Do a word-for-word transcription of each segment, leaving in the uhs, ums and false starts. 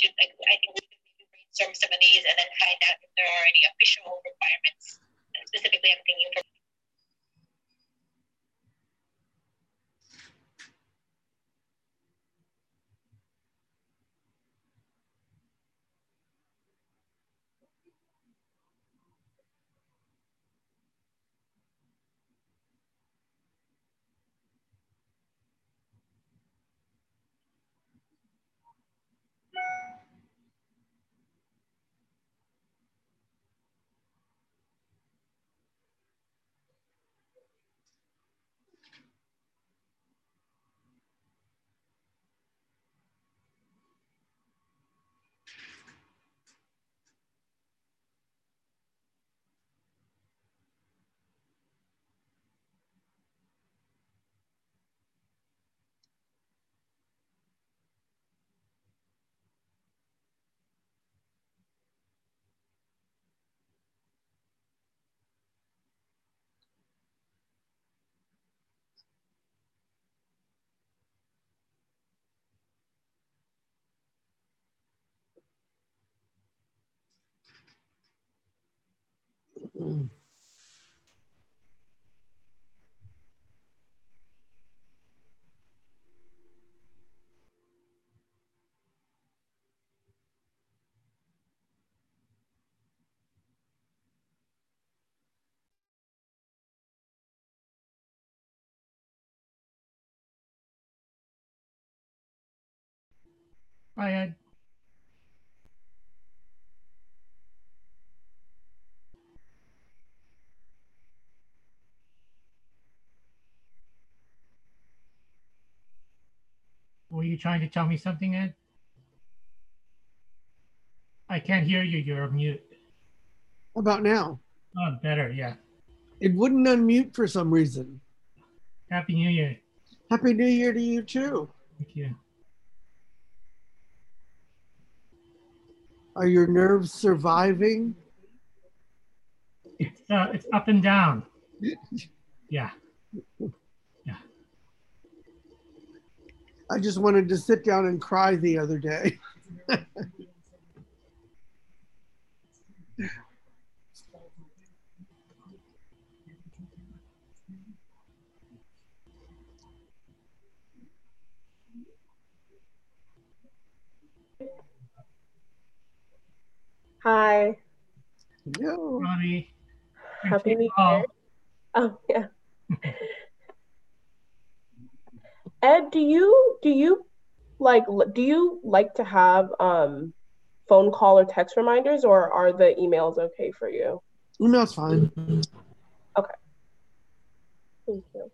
to, like, I think we could maybe brainstorm some of these and then find out if there are any official requirements. And specifically, I'm thinking for Mm. Hi, Ed. Were you trying to tell me something, Ed? I can't hear you. You're mute. How about now? Oh, better. Yeah. It wouldn't unmute for some reason. Happy New Year. Happy New Year to you too. Thank you. Are your nerves surviving? It's uh, it's up and down. Yeah. Yeah. I just wanted to sit down and cry the other day. Hi. No. Ronnie. Happy New Year. Oh yeah. Ed, do you do you like do you like to have um phone call or text reminders, or are the emails okay for you? Email's fine. Okay. Thank you.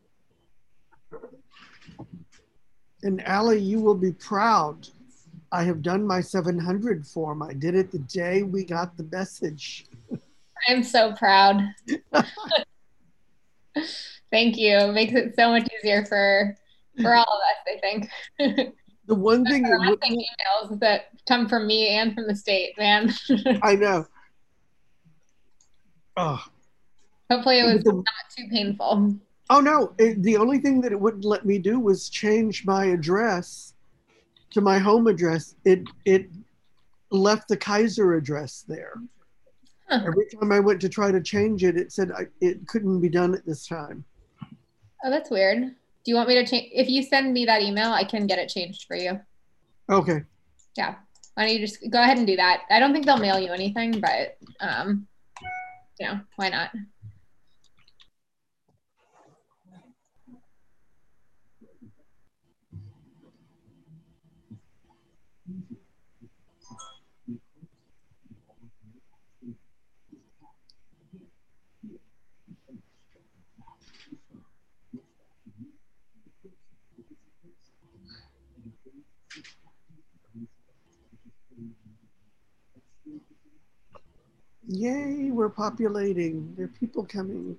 And Allie, you will be proud. I have done my seven hundred form. I did it the day we got the message. I'm so proud. Thank you. It makes it so much easier for for all of us, I think. The one thing it harassing wouldn't emails that come from me and from the state, man. I know. Oh. Hopefully it was The, not too painful. oh no, it, the only thing that it wouldn't let me do was change my address to my home address. It it left the Kaiser address there. Huh. Every time I went to try to change it, it said I, it couldn't be done at this time. Oh, that's weird. Do you want me to change? If you send me that email, I can get it changed for you. Okay. Yeah. Why don't you just go ahead and do that? I don't think they'll mail you anything, but um, you know, why not? Yay, we're populating. There are people coming.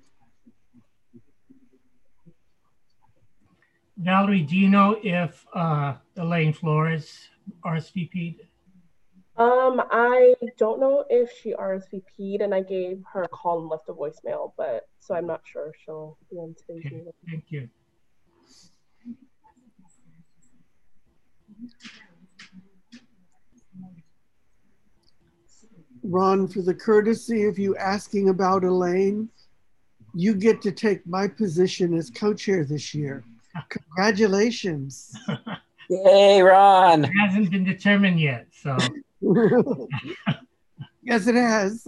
Valerie, do you know if uh, Elaine Flores R S V P'd? Um, I don't know if she R S V P'd, and I gave her a call and left a voicemail, but so I'm not sure if she'll be on today's Okay, meeting. thank you. Ron, for the courtesy of you asking about Elaine, you get to take my position as co-chair this year. Congratulations. Yay, Ron. It hasn't been determined yet, so. Yes, it has.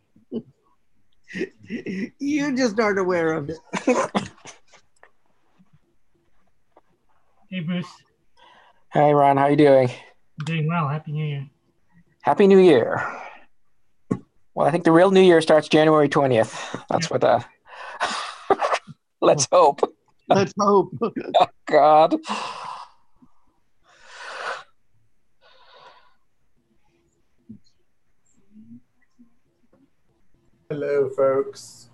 You just aren't aware of it. Hey, Bruce. Hey, Ron, how you doing? I'm doing well. Happy New Year. Happy New Year. Well, I think the real New Year starts January twentieth. That's what, uh, let's hope. Let's hope. Oh, God. Hello, folks.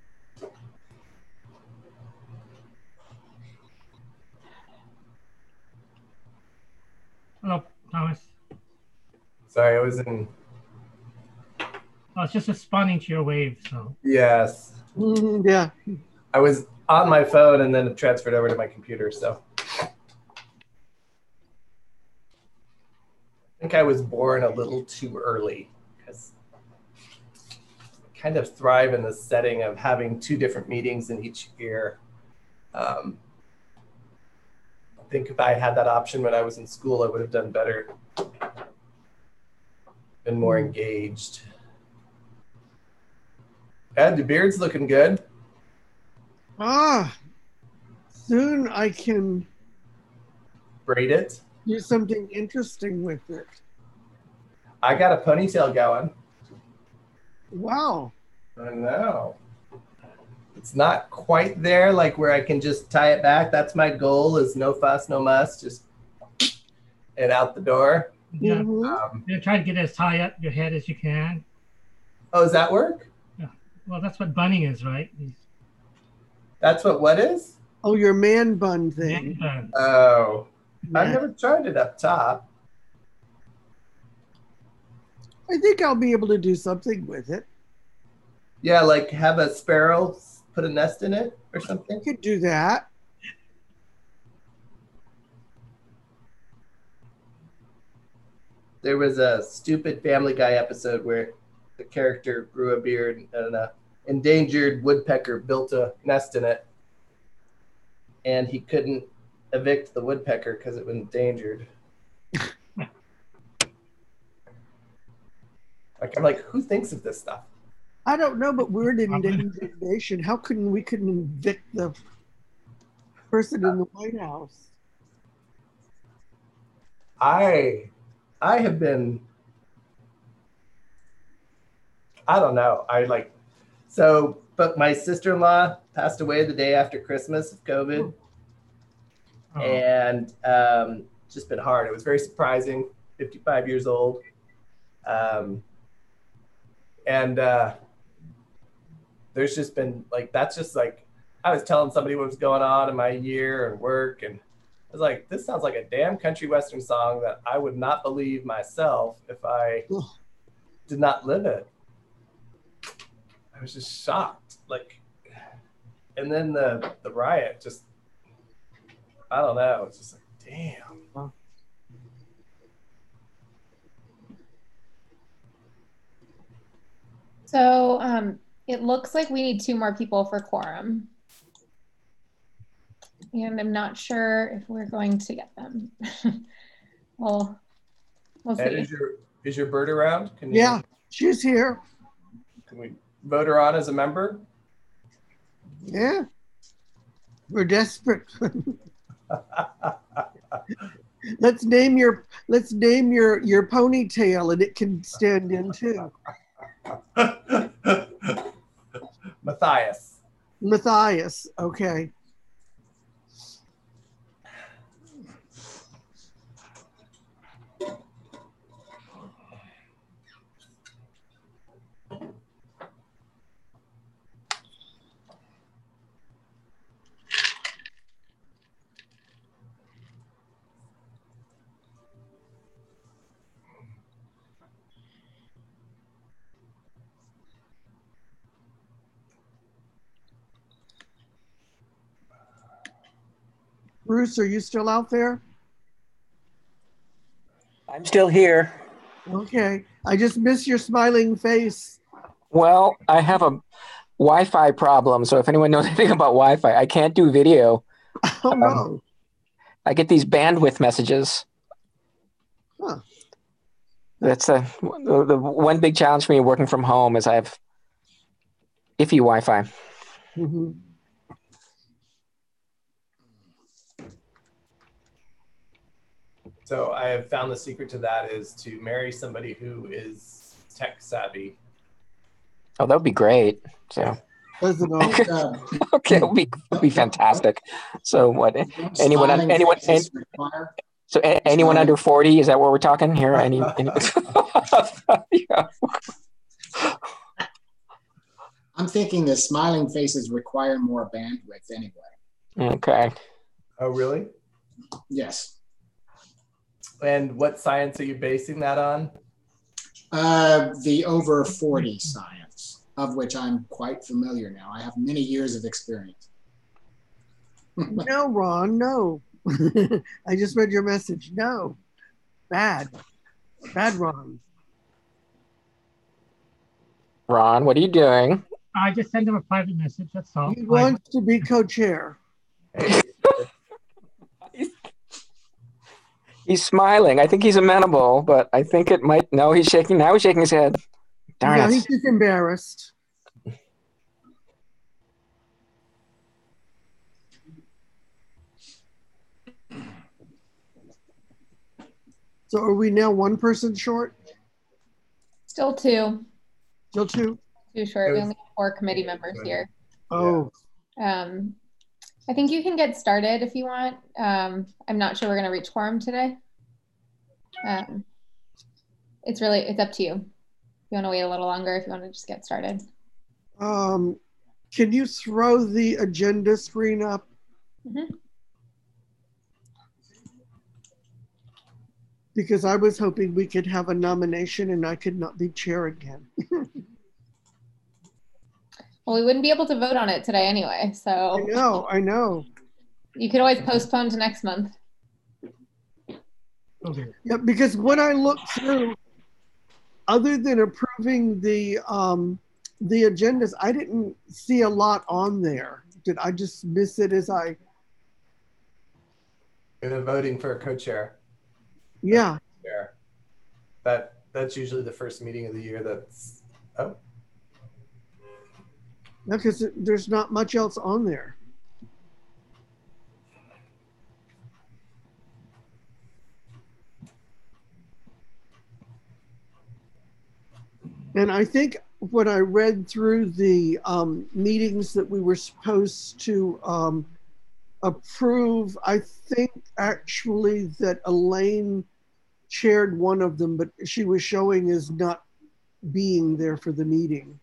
Hello, Thomas. Sorry, I was in. Oh, it's just responding to your wave, so. Yes. Mhm, yeah. I was on my phone and then it transferred over to my computer, so. I think I was born a little too early because I kind of thrive in the setting of having two different meetings in each year. Um, I think if I had that option when I was in school, I would have done better, been more engaged. Ed, the beard's looking good. Ah, soon I can Braid it. do something interesting with it. I got a ponytail going. Wow. I know. It's not quite there, like where I can just tie it back. That's my goal, is no fuss, no muss, just and out the door. Yeah. Mhm. Um, You're trying to get as high up your head as you can. oh, does that work? Well, that's what bunning is, right? These That's what what is? Oh, your man bun thing. man buns. Oh, I've Yeah. never tried it up top. I think I'll be able to do something with it. Yeah, like have a sparrow put a nest in it or I something. could do that. There was a stupid Family Guy episode where the character grew a beard and an endangered woodpecker built a nest in it, and he couldn't evict the woodpecker because it was endangered. Like, I'm like, who thinks of this stuff? I don't know, but we're an endangered nation. How couldn't we couldn't evict the person in the White House? I, I have been, I don't know. I like, so, but my sister-in-law passed away the day after Christmas of COVID. Oh, And um, just been hard. It was very surprising. fifty-five years old, um, and uh, there's just been like that's just like I was telling somebody what was going on in my year and work, and I was like, this sounds like a damn country western song that I would not believe myself if I did not live it. I was just shocked, like, and then the the riot just. I don't know. It's just like, damn. So um, it looks like we need two more people for quorum. And I'm not sure if we're going to get them. well, we'll Ed, see. is your is your bird around? Can you, Yeah, she's here. Can we vote her on as a member? Yeah. We're desperate. Let's name your let's name your your ponytail and it can stand in too. Matthias. Matthias. Okay. Bruce, are you still out there? I'm still here. Okay. I just miss your smiling face. Well, I have a Wi-Fi problem, so if anyone knows anything about Wi-Fi, I can't do video. Oh, Um, no. I get these bandwidth messages. Huh. That's a, the, the one big challenge for me working from home is I have iffy Wi-Fi. Mhm. So I have found the secret to that is to marry somebody who is tech savvy. Oh, that would be great. So Doesn't all. Uh, okay, it would be would be fantastic. So what? don't Anyone? smiling Anyone? faces require- So a- anyone Smiling. under forty? Is that what we're talking here? Any? any... yeah. I'm thinking the smiling faces require more bandwidth anyway. Okay. Oh, really? Yes. And what science are you basing that on? Uh, the over forty science, of which I'm quite familiar now. I have many years of experience. No, Ron, no. I just read your message. No. Bad. Bad, Ron. Ron, what are you doing? I just sent him a private message. That's all. He wants to be co-chair. Hey, He's smiling. I think he's amenable, but I think it might. No, he's shaking. Now he's shaking his head. Darn Yeah, it. he's just embarrassed. So are we now one person short? Still two. Still two? Too short. We only have four committee members here. Oh, Um, I think you can get started if you want. Um, I'm not sure we're going to reach quorum today. Um, it's really, it's up to you. If you want to wait a little longer, if you want to just get started. um, can you throw the agenda screen up? Mhm. Because I was hoping we could have a nomination and I could not be chair again. Well, we wouldn't be able to vote on it today anyway, I so know, I know. you could always postpone to next month. Okay. Yeah, because when I looked through, other than approving the um, the agendas, I didn't see a lot on there. Did I just miss it as I? and then voting for a co-chair. Yeah, Chair. That that's usually the first meeting of the year. That's oh. because there's not much else on there. And I think when I read through the um, meetings that we were supposed to um, approve, I think actually that Elaine chaired one of them, but she was showing as not being there for the meeting.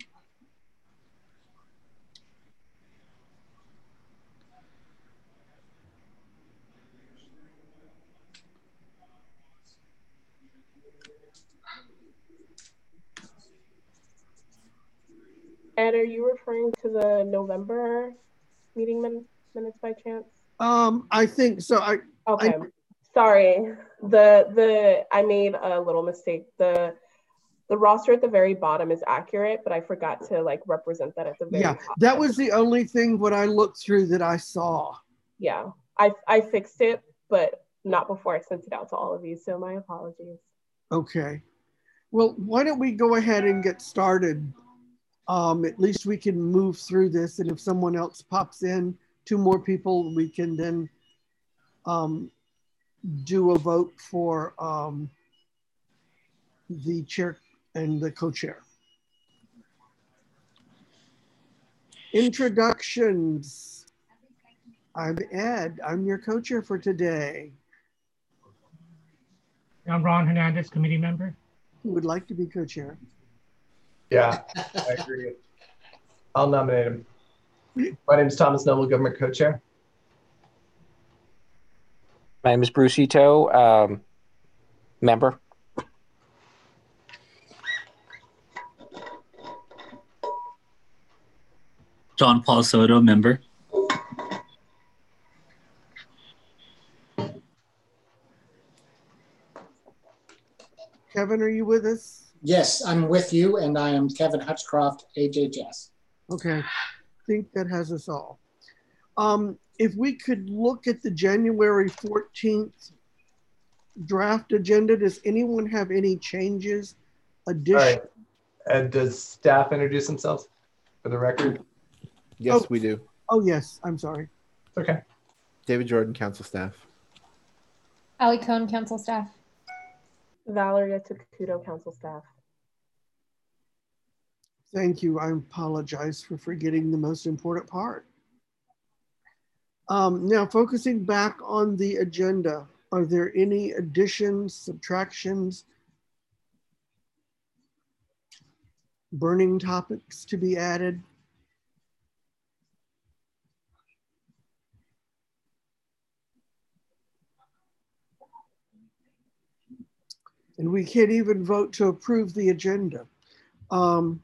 Ed, are you referring to the November meeting min- minutes by chance? Um, I think so. I Okay, sorry. The the I made a little mistake. The the roster at the very bottom is accurate, but I forgot to like represent that at the very yeah, top. that was the only thing when I looked through that I saw. Yeah, I I fixed it, but not before I sent it out to all of you. So my apologies. Okay. Well, why don't we go ahead and get started? Um, at least we can move through this, and if someone else pops in, two more people, we can then um, do a vote for um, the chair and the co-chair. Introductions. I'm Ed. I'm your co-chair for today. I'm Ron Hernandez, committee member. Who would like to be co-chair? Yeah, I agree. I'll nominate him. My name is Thomas Noble, government co-chair. My name is Bruce Ito, um, member. John Paul Soto, member. Okay, Kevin, are you with us? Yes, I'm with you, and I am Kevin Hutchcroft, H H S. Okay, I think that has us all. Um, if we could look at the January fourteenth draft agenda, does anyone have any changes, addition? All right. And does staff introduce themselves for the record? Yes, Oh. we do. Oh, yes, I'm sorry. Okay. David Jordan, council staff. Allie Cohn, council staff. Valeria Takuto, council staff. Thank you. I apologize for forgetting the most important part. Um, now, focusing back on the agenda, are there any additions, subtractions, burning topics to be added? And we can't even vote to approve the agenda. Um,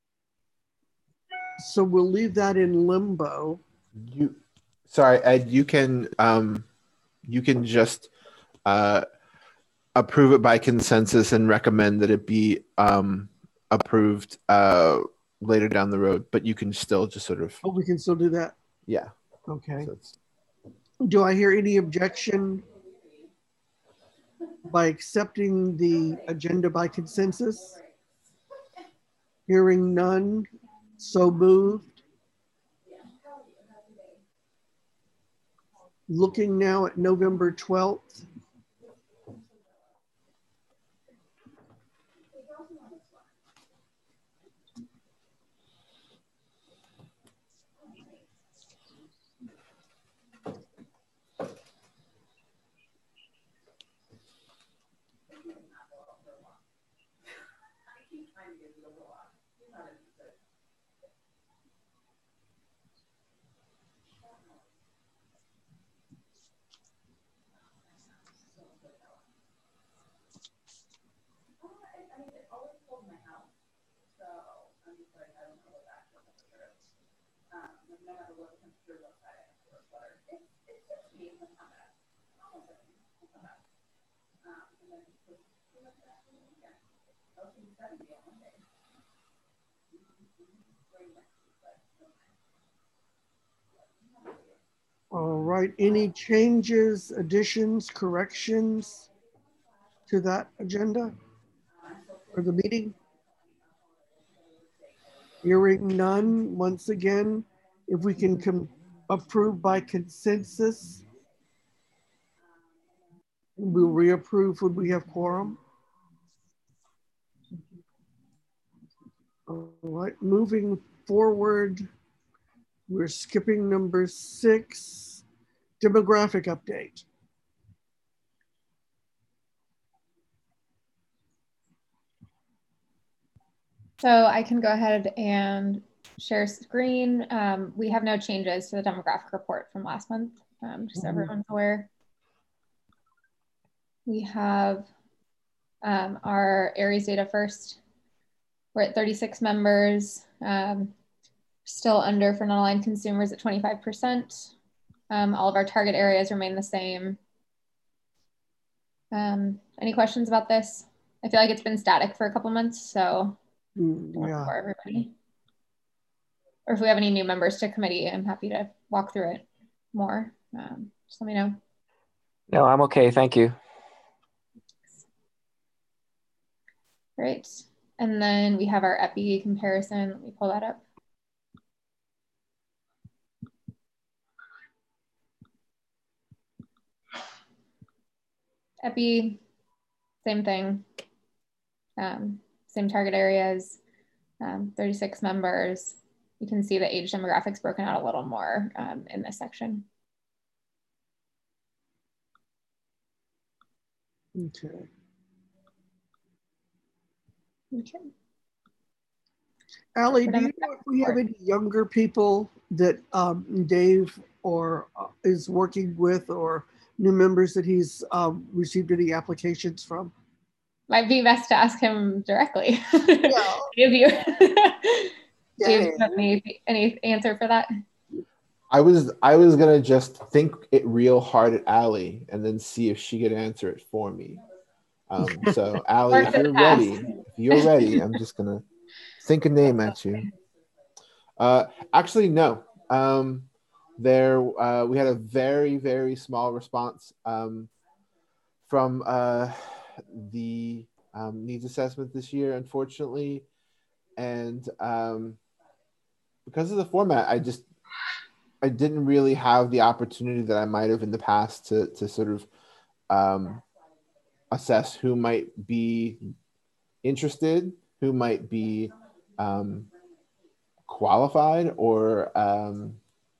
so we'll leave that in limbo. You, sorry, Ed. You can um, you can just uh, approve it by consensus and recommend that it be um, approved uh, later down the road. But you can still just sort of Oh, we can still do that. yeah. Okay. So it's, Do I hear any objection by accepting the agenda by consensus? Hearing none, so moved. Looking now at November twelfth. All right, any changes, additions, corrections to that agenda for the meeting? Hearing none, once again, if we can com- approve by consensus, we'll reapprove when we have quorum. All right, moving forward, we're skipping number six, demographic update. So I can go ahead and share screen. Um, we have no changes to the demographic report from last month, um, just so Mhm. everyone's aware. We have um, our Aries data first. We're at thirty-six members, um, still under for non-aligned consumers at twenty-five percent. Um, all of our target areas remain the same. Um, any questions about this? I feel like it's been static for a couple months, so Mm, yeah. for everybody. Or if we have any new members to committee, I'm happy to walk through it more. Um, just let me know. No, I'm okay. Thank you. Great. And then we have our epi comparison. Let me pull that up. Epi, same thing. Um, same target areas, um, thirty-six members. You can see the age demographics broken out a little more um, in this section. Okay. Okay. Allie, do you know if we have any younger people that um, Dave or uh, is working with, or new members that he's um, received any applications from? Might be best to ask him directly. Yeah. Give you. Do you Dang. have any, any answer for that? I was I was gonna just think it real hard at Allie and then see if she could answer it for me. Um, so, Allie, if you're ready, if you're ready, I'm just gonna think a name at you. Uh, actually, no. Um, there, uh, we had a very, very small response um, from uh, the um, needs assessment this year, unfortunately, and um, because of the format, I just I didn't really have the opportunity that I might have in the past to to sort of um, assess who might be interested, who might be um, qualified, or um,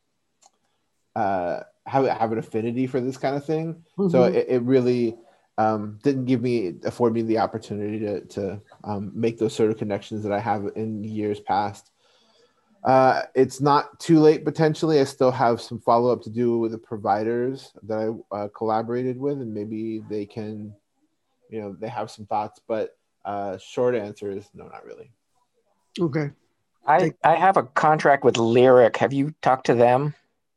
uh, have have an affinity for this kind of thing. Mm-hmm. So it, it really um, didn't give me afford me the opportunity to to um, make those sort of connections that I have in years past. Uh, it's not too late potentially. I still have some follow up to do with the providers that I uh, collaborated with, and maybe they can, you know, they have some thoughts. But uh, short answer is no, not really. Okay. I I have a contract with Lyric. Have you talked to them?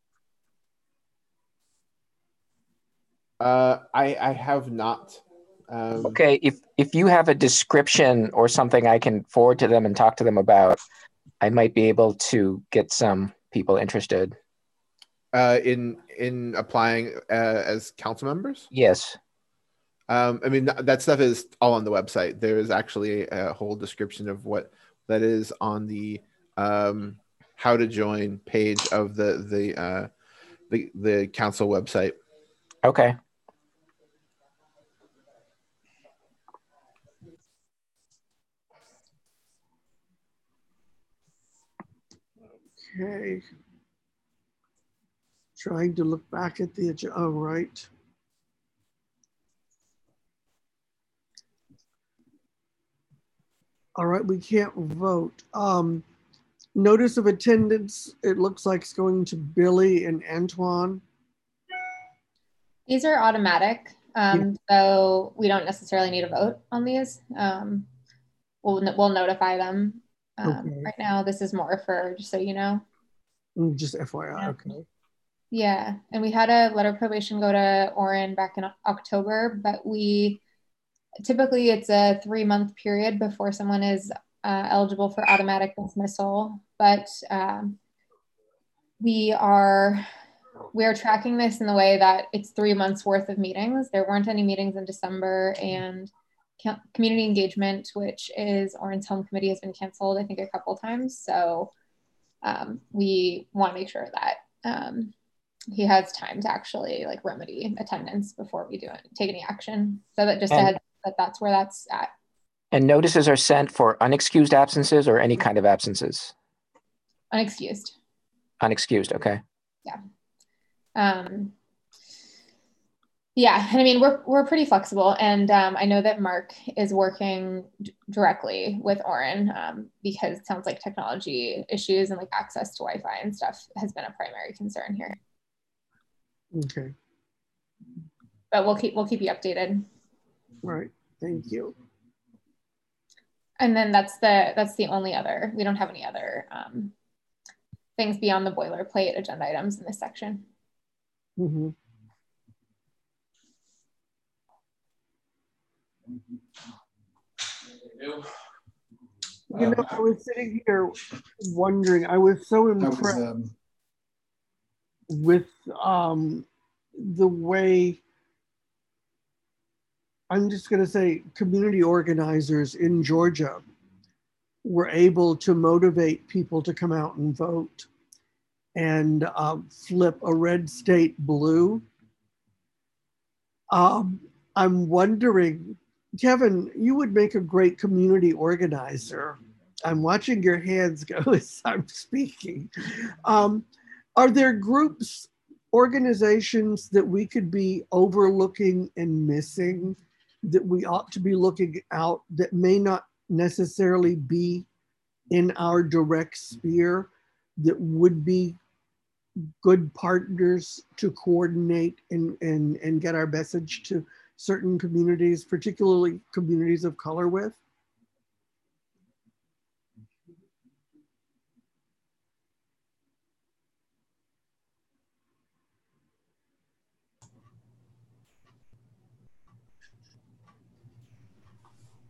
Uh, I I have not. Um, okay, if if you have a description or something I can forward to them and talk to them about, I might be able to get some people interested. Uh, in in applying uh, as council members? Yes. Um, I mean, th- that stuff is all on the website. There is actually a whole description of what that is on the um, how to join page of the the uh, the the council website. Okay. Okay. Trying to look back at the agenda. Oh, right. All right, we can't vote. Um, notice of attendance, it looks like it's going to Billy and Antoine. These are automatic, um, yeah. So we don't necessarily need a vote on these. Um, we'll, we'll notify them. Um, okay. Right now, this is more for, just so you know. Just F Y I, yeah. Okay. Yeah, and we had a letter of probation go to Oren back in October, but we, typically it's a three month period before someone is uh, eligible for automatic dismissal, but um, we are, we are tracking this in the way that it's three months worth of meetings. There weren't any meetings in December, and community engagement, which is Oren's home committee, has been canceled, I think a couple times. So um, we want to make sure that um, he has time to actually like remedy attendance before we do it, take any action. So that just ahead that that's where that's at. And notices are sent for unexcused absences or any kind of absences? Unexcused. Unexcused, okay. Yeah. Um, yeah, and I mean, we're, we're pretty flexible. And um, I know that Mark is working d- directly with Oren um, because it sounds like technology issues and like access to Wi-Fi and stuff has been a primary concern here. Okay. But we'll keep we'll keep you updated. All right. Thank you. And then that's the that's the only other. We don't have any other um, things beyond the boilerplate agenda items in this section. Mm-hmm. You know, I was sitting here wondering. I was so impressed was, um... with um, the way, I'm just going to say, community organizers in Georgia were able to motivate people to come out and vote and uh, flip a red state blue. Um, I'm wondering, Kevin, you would make a great community organizer. I'm watching your hands go as I'm speaking. Um, are there groups, organizations that we could be overlooking and missing that we ought to be looking out that may not necessarily be in our direct sphere that would be good partners to coordinate and, and, and get our message to certain communities, particularly communities of color with?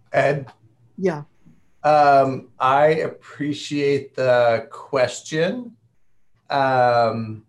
Ed, Yeah. um, I appreciate the question. Um,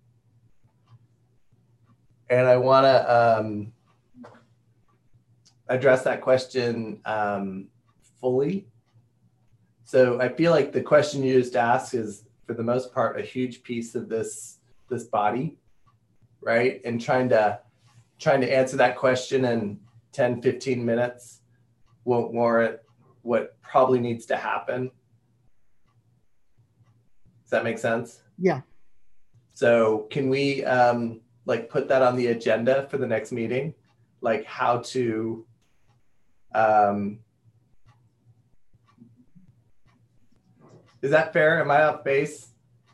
and I want to um, address that question um, fully. So I feel like the question you just asked is, for the most part, a huge piece of this this body, right? And trying to trying to answer that question in ten, fifteen minutes won't warrant what probably needs to happen. Does that make sense? Yeah. So can we um, like put that on the agenda for the next meeting? Like how to um, is that fair? Am I off base?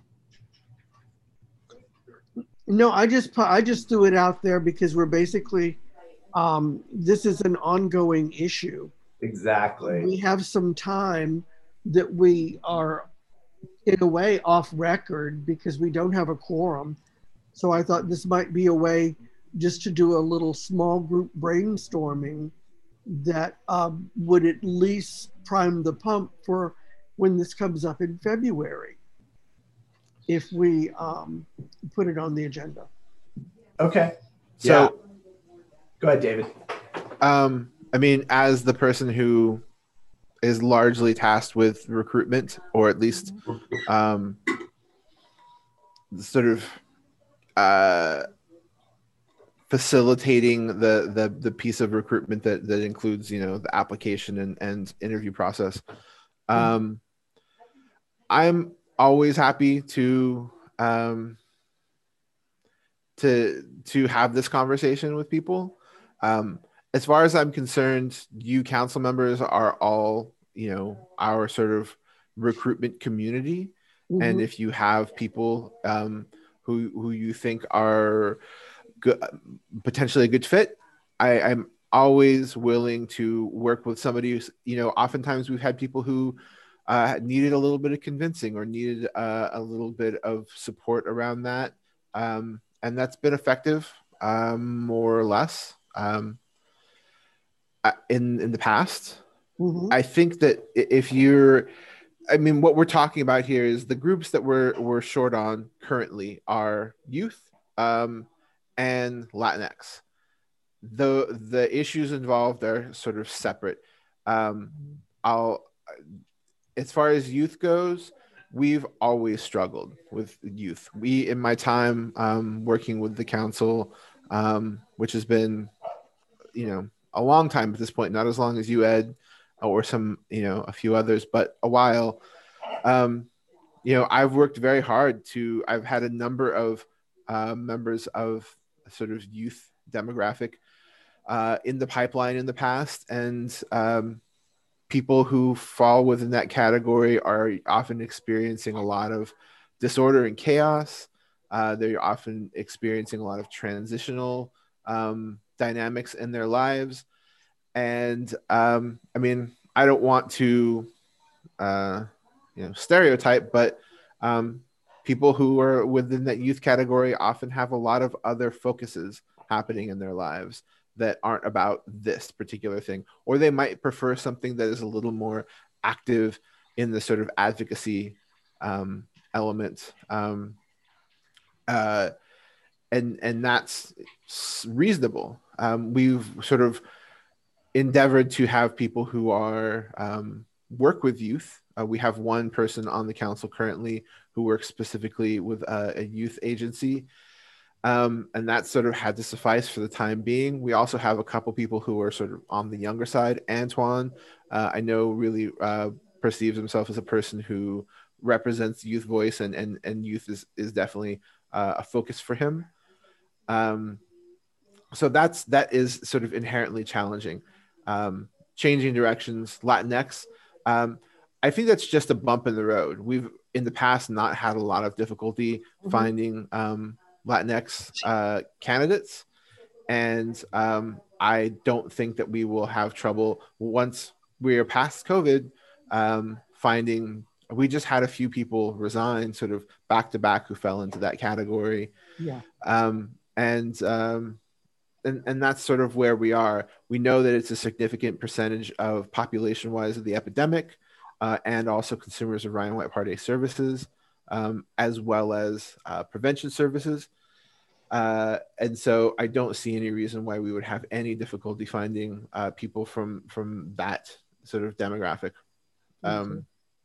No, I just pu- I just threw it out there because we're basically um, this is an ongoing issue. Exactly. We have some time that we are in a way off record because we don't have a quorum. So I thought this might be a way just to do a little small group brainstorming that um, would at least prime the pump for when this comes up in February, if we um, put it on the agenda. Okay. So, yeah. Go ahead, David. Um, I mean, as the person who is largely tasked with recruitment, or at least um, sort of uh, facilitating the, the the piece of recruitment that that includes, you know, the application and, and interview process. Um, I'm always happy to um, to to have this conversation with people. Um, as far as I'm concerned, you council members are all, you know, our sort of recruitment community. Mm-hmm. And if you have people um, who who you think are good, potentially a good fit, I, I'm always willing to work with somebody who's, you know, oftentimes we've had people who uh, needed a little bit of convincing or needed uh, a little bit of support around that. Um, and that's been effective, um, more or less, um, in, in the past. Mm-hmm. I think that if you're, I mean, what we're talking about here is the groups that we're, we're short on currently are youth um, and Latinx. The, the issues involved are sort of separate. Um, I'll, as far as youth goes, we've always struggled with youth. We, in my time um, working with the council, um, which has been, you know, a long time at this point, not as long as you, Ed, or some, you know, a few others, but a while. Um, you know, I've worked very hard to, I've had a number of uh, members of sort of youth demographic uh, in the pipeline in the past. And um, people who fall within that category are often experiencing a lot of disorder and chaos. Uh, they're often experiencing a lot of transitional um, dynamics in their lives. And um, I mean, I don't want to, uh, you know, stereotype, but um, people who are within that youth category often have a lot of other focuses happening in their lives that aren't about this particular thing, or they might prefer something that is a little more active in the sort of advocacy um, element. Um, uh, and, and that's reasonable. Um, we've sort of endeavored to have people who are um, work with youth. Uh, we have one person on the council currently who works specifically with uh, a youth agency. Um, and that sort of had to suffice for the time being. We also have a couple people who are sort of on the younger side. Antoine, uh, I know, really uh, perceives himself as a person who represents youth voice, and and, and youth is, is definitely uh, a focus for him. Um, so that's that is sort of inherently challenging. Um, changing directions, Latinx. Um, I think that's just a bump in the road. We've in the past not had a lot of difficulty mm-hmm. finding um, Latinx uh, candidates. And um, I don't think that we will have trouble once we are past COVID um, finding, we just had a few people resign sort of back to back who fell into that category. Yeah. Um, and um, and, and that's sort of where we are. We know that it's a significant percentage of population-wise of the epidemic, uh, and also consumers of Ryan White Part A services, um, as well as uh, prevention services. Uh, and so I don't see any reason why we would have any difficulty finding uh, people from from that sort of demographic. Um,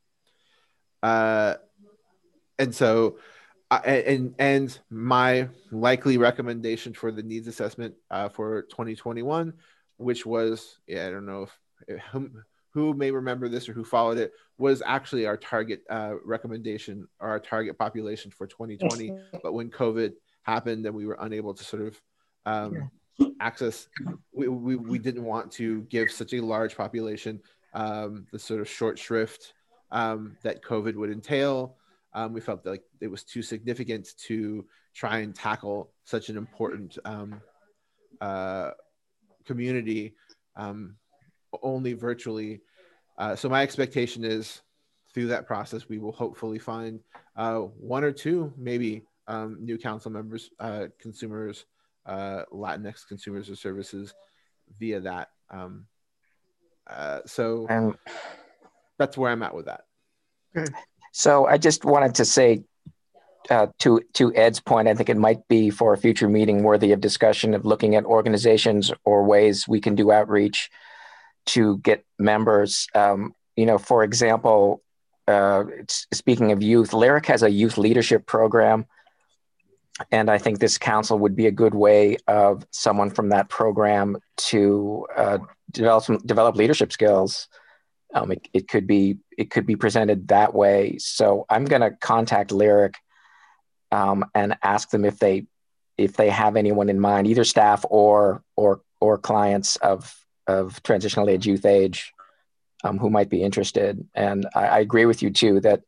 uh, and so, uh, and and my likely recommendation for the needs assessment uh, for twenty twenty-one, which was, yeah, I don't know if who, who may remember this or who followed it, was actually our target uh, recommendation or our target population for twenty twenty. But when COVID happened and we were unable to sort of um, yeah. access, we, we, we didn't want to give such a large population um, the sort of short shrift um, that COVID would entail. Um, we felt like it was too significant to try and tackle such an important um, uh, community um, only virtually. Uh, so my expectation is through that process, we will hopefully find uh, one or two, maybe um, new council members, uh, consumers, uh, Latinx consumers or services via that. Um, uh, so and that's where I'm at with that. Okay. So I just wanted to say uh, to to Ed's point, I think it might be for a future meeting worthy of discussion of looking at organizations or ways we can do outreach to get members. Um, you know, for example, uh, it's, speaking of youth, Lyric has a youth leadership program. And I think this council would be a good way of someone from that program to uh, develop some, develop leadership skills. Um, it, it could be it could be presented that way. So I'm going to contact Lyric um, and ask them if they if they have anyone in mind, either staff or or or clients of of transitional age youth age um, who might be interested. And I, I agree with you too that.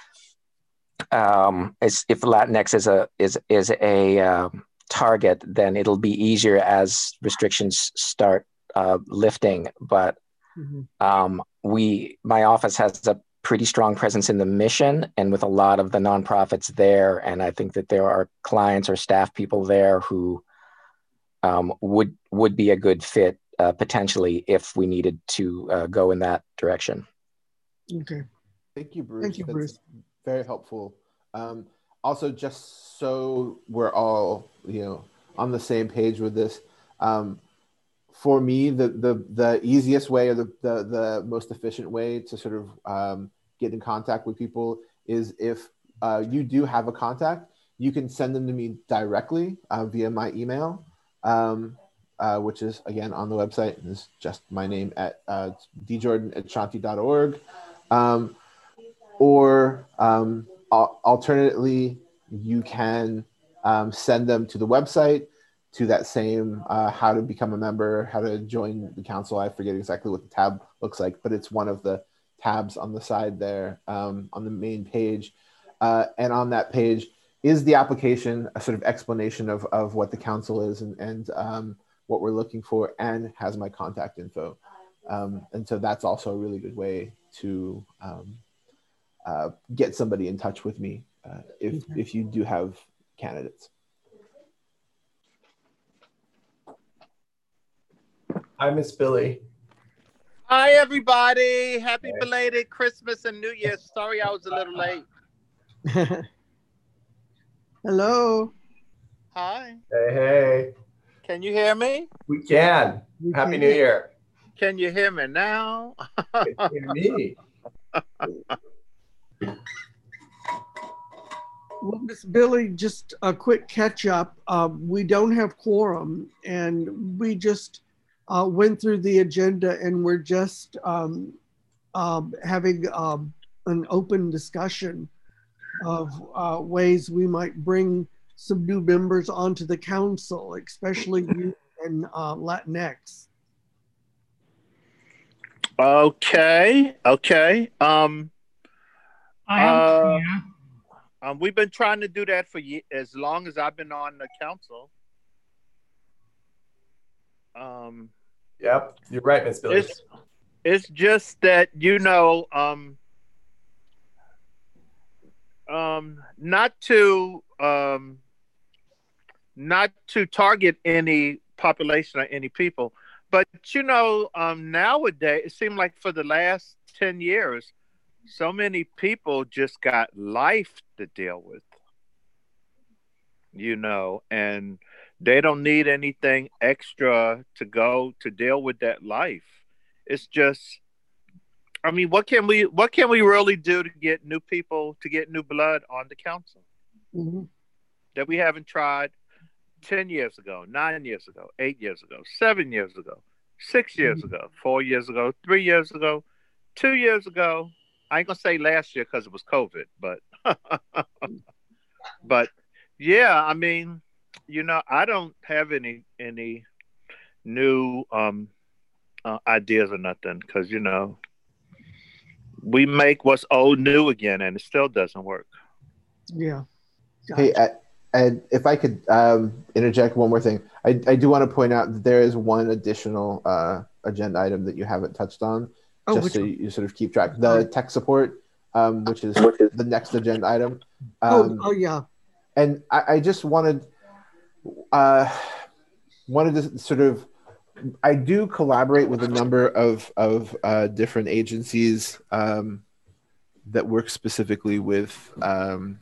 Um, if Latinx is a is is a um, target, then it'll be easier as restrictions start uh, lifting. But mm-hmm. um, we, my office has a pretty strong presence in the Mission and with a lot of the nonprofits there, and I think that there are clients or staff people there who um, would would be a good fit uh, potentially if we needed to uh, go in that direction. Okay. Thank you, Bruce. Thank you, That's Bruce. Very helpful. Um, also, just so we're all, you know, on the same page with this, um, for me, the the the easiest way or the the, the most efficient way to sort of um, get in contact with people is if uh, you do have a contact, you can send them to me directly uh, via my email, um, uh, which is again on the website. It's just my name at uh, d jordan at shanti dot org. Um, Or um, alternatively, you can um, send them to the website, to that same uh, how to become a member, how to join the council. I forget exactly what the tab looks like, but it's one of the tabs on the side there um, on the main page. Uh, and on that page is the application, a sort of explanation of, of what the council is and, and um, what we're looking for, and has my contact info. Um, and so that's also a really good way to um, Uh, get somebody in touch with me uh, if Okay. if you do have candidates. Hi, Miss Billy. Hi, everybody. Happy belated Christmas and New Year. Sorry I was a little late. Hello. Hi. Hey, hey. Can you hear me? We can. We Happy can. New Year. Can you hear me now? You can hear me. Well, Miss Billy, just a quick catch up. Uh, we don't have quorum, and we just uh, went through the agenda, and we're just um, um, having um, an open discussion of uh, ways we might bring some new members onto the council, especially youth and uh, Latinx. Okay. Okay. Um, I am. Uh, yeah. um, we've been trying to do that for ye- as long as I've been on the council. Um, Yep, you're right, Miss Billy. it's it's just that you know, um, um, not to um, not to target any population or any people. But, you know, um, nowadays, it seemed like for the last ten years, so many people just got life to deal with, you know, and they don't need anything extra to go to deal with that life. It's just, I mean, what can we, what can we really do to get new people, to get new blood on the council Mm-hmm. that we haven't tried ten years ago, nine years ago, eight years ago, seven years ago, six years ago, four years ago, three years ago, two years ago. I ain't gonna say last year because it was COVID, but but yeah, I mean, you know, I don't have any any new um uh, ideas or nothing because you know we make what's old new again, and it still doesn't work. Yeah. Hey, Ed, Ed, if I could um, interject one more thing, I, I do want to point out that there is one additional uh, agenda item that you haven't touched on, Oh, just which so one? you, you sort of keep track. The tech support, um, which is the next agenda item. Oh, Um, oh yeah. and I, I just wanted uh, wanted to sort of, I do collaborate with a number of of uh, different agencies um, that work specifically with um,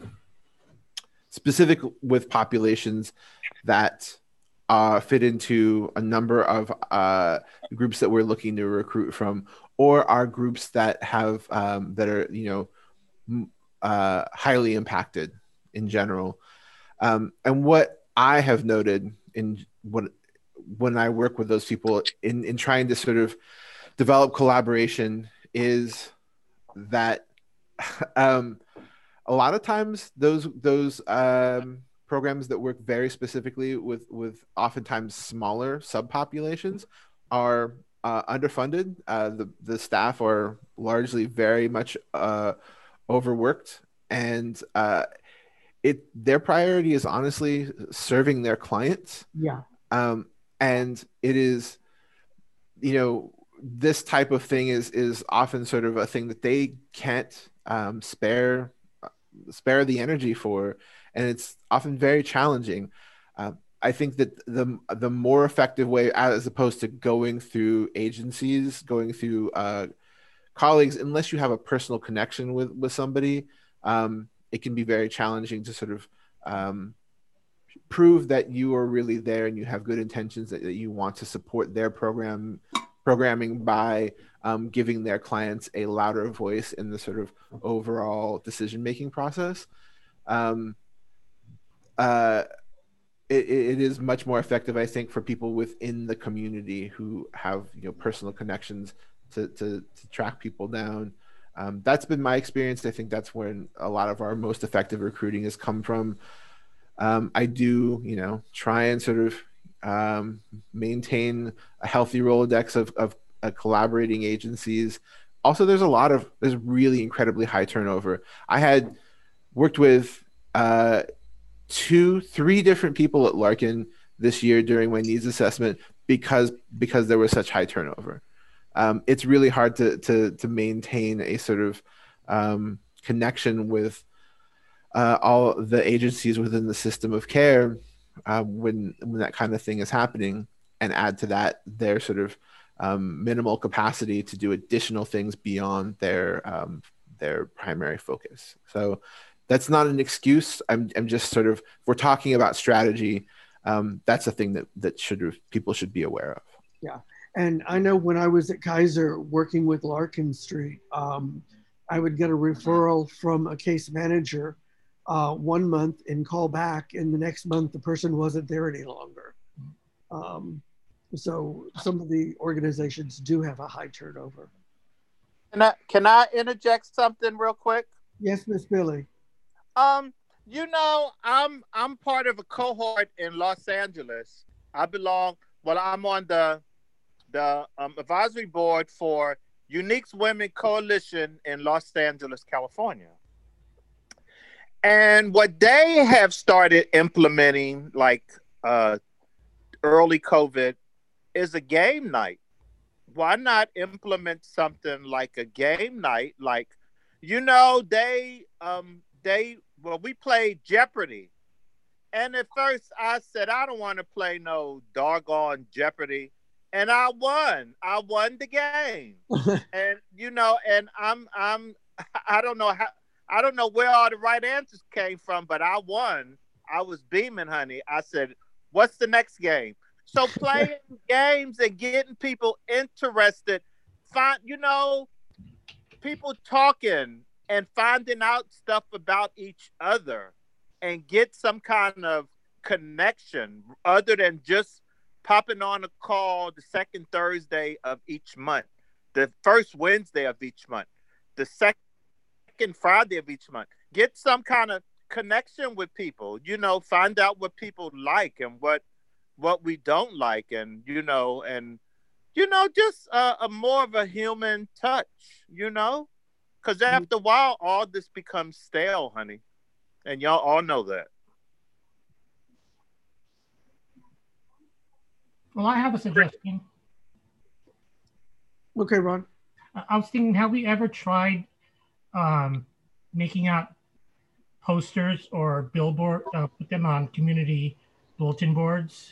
specific with populations that uh, fit into a number of uh, groups that we're looking to recruit from, or are groups that have um, that are you know m- uh, highly impacted in general. Um, and what I have noted in what when I work with those people in, in trying to sort of develop collaboration is that um, a lot of times those those um, programs that work very specifically with with oftentimes smaller subpopulations are uh, underfunded. Uh, the the staff are largely very much uh, overworked, and uh, it their priority is honestly serving their clients. Yeah. Um, and it is, you know, this type of thing is is often sort of a thing that they can't um, spare spare the energy for, and it's often very challenging. Uh, I think that the the more effective way, as opposed to going through agencies, going through uh, colleagues, unless you have a personal connection with with somebody, um, it can be very challenging to sort of um, prove that you are really there and you have good intentions, that, that you want to support their program programming by um, giving their clients a louder voice in the sort of overall decision-making process. Um, uh, it, it is much more effective, I think, for people within the community who have you know personal connections to to, to track people down. Um, that's been my experience. I think that's when a lot of our most effective recruiting has come from. Um, I do, you know, try and sort of um, maintain a healthy Rolodex of, of uh, collaborating agencies. Also, there's a lot of, there's really incredibly high turnover. I had worked with uh, two, three different people at Larkin this year during my needs assessment because because there was such high turnover. Um, it's really hard to to to maintain a sort of um, connection with Uh, all the agencies within the system of care uh, when when that kind of thing is happening, and add to that their sort of um, minimal capacity to do additional things beyond their um, their primary focus. So that's not an excuse. I'm I'm just sort of, if we're talking about strategy, um, that's a thing that that should people should be aware of. Yeah, and I know when I was at Kaiser working with Larkin Street, um, I would get a referral from a case manager Uh, one month and call back, and the next month the person wasn't there any longer. Um, so some of the organizations do have a high turnover. Can I can I interject something real quick? Yes, Miss Billy. Um, you know, I'm I'm part of a cohort in Los Angeles. I belong. Well, I'm on the the um, advisory board for Unique Women Coalition in Los Angeles, California. And what they have started implementing, like uh, early COVID, is a game night. Why not implement something like a game night? Like, you know, they um, they well, we played Jeopardy, And at first I said, I don't want to play no doggone Jeopardy. And I won. I won the game. And you know, and I'm I'm I don't know how I don't know where all the right answers came from, but I won. I was beaming, honey. I said, what's the next game? So playing games and getting people interested, find you know, people talking and finding out stuff about each other and get some kind of connection other than just popping on a call the second Thursday of each month, the first Wednesday of each month, the second Friday of each month. Get some kind of connection with people, you know, find out what people like and what what we don't like, and you know, and you know, just uh, a more of a human touch, you know, because after a while, all this becomes stale, honey, and y'all all know that. Well, I have a suggestion. Okay, Ron. I was thinking, have we ever tried um, making out posters or billboard, uh, put them on community bulletin boards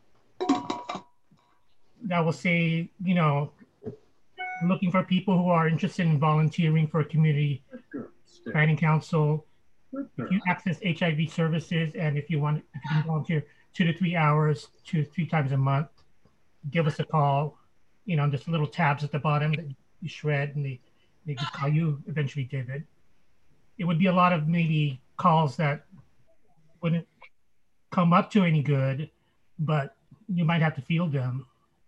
that will say, you know, looking for people who are interested in volunteering for a community planning council. If you access H I V services, and if you want, if you can volunteer two to three hours, two to three times a month, give us a call. You know, just little tabs at the bottom that you shred, and they they can call you eventually, David. It would be a lot of maybe calls that wouldn't come up to any good, but you might have to field them.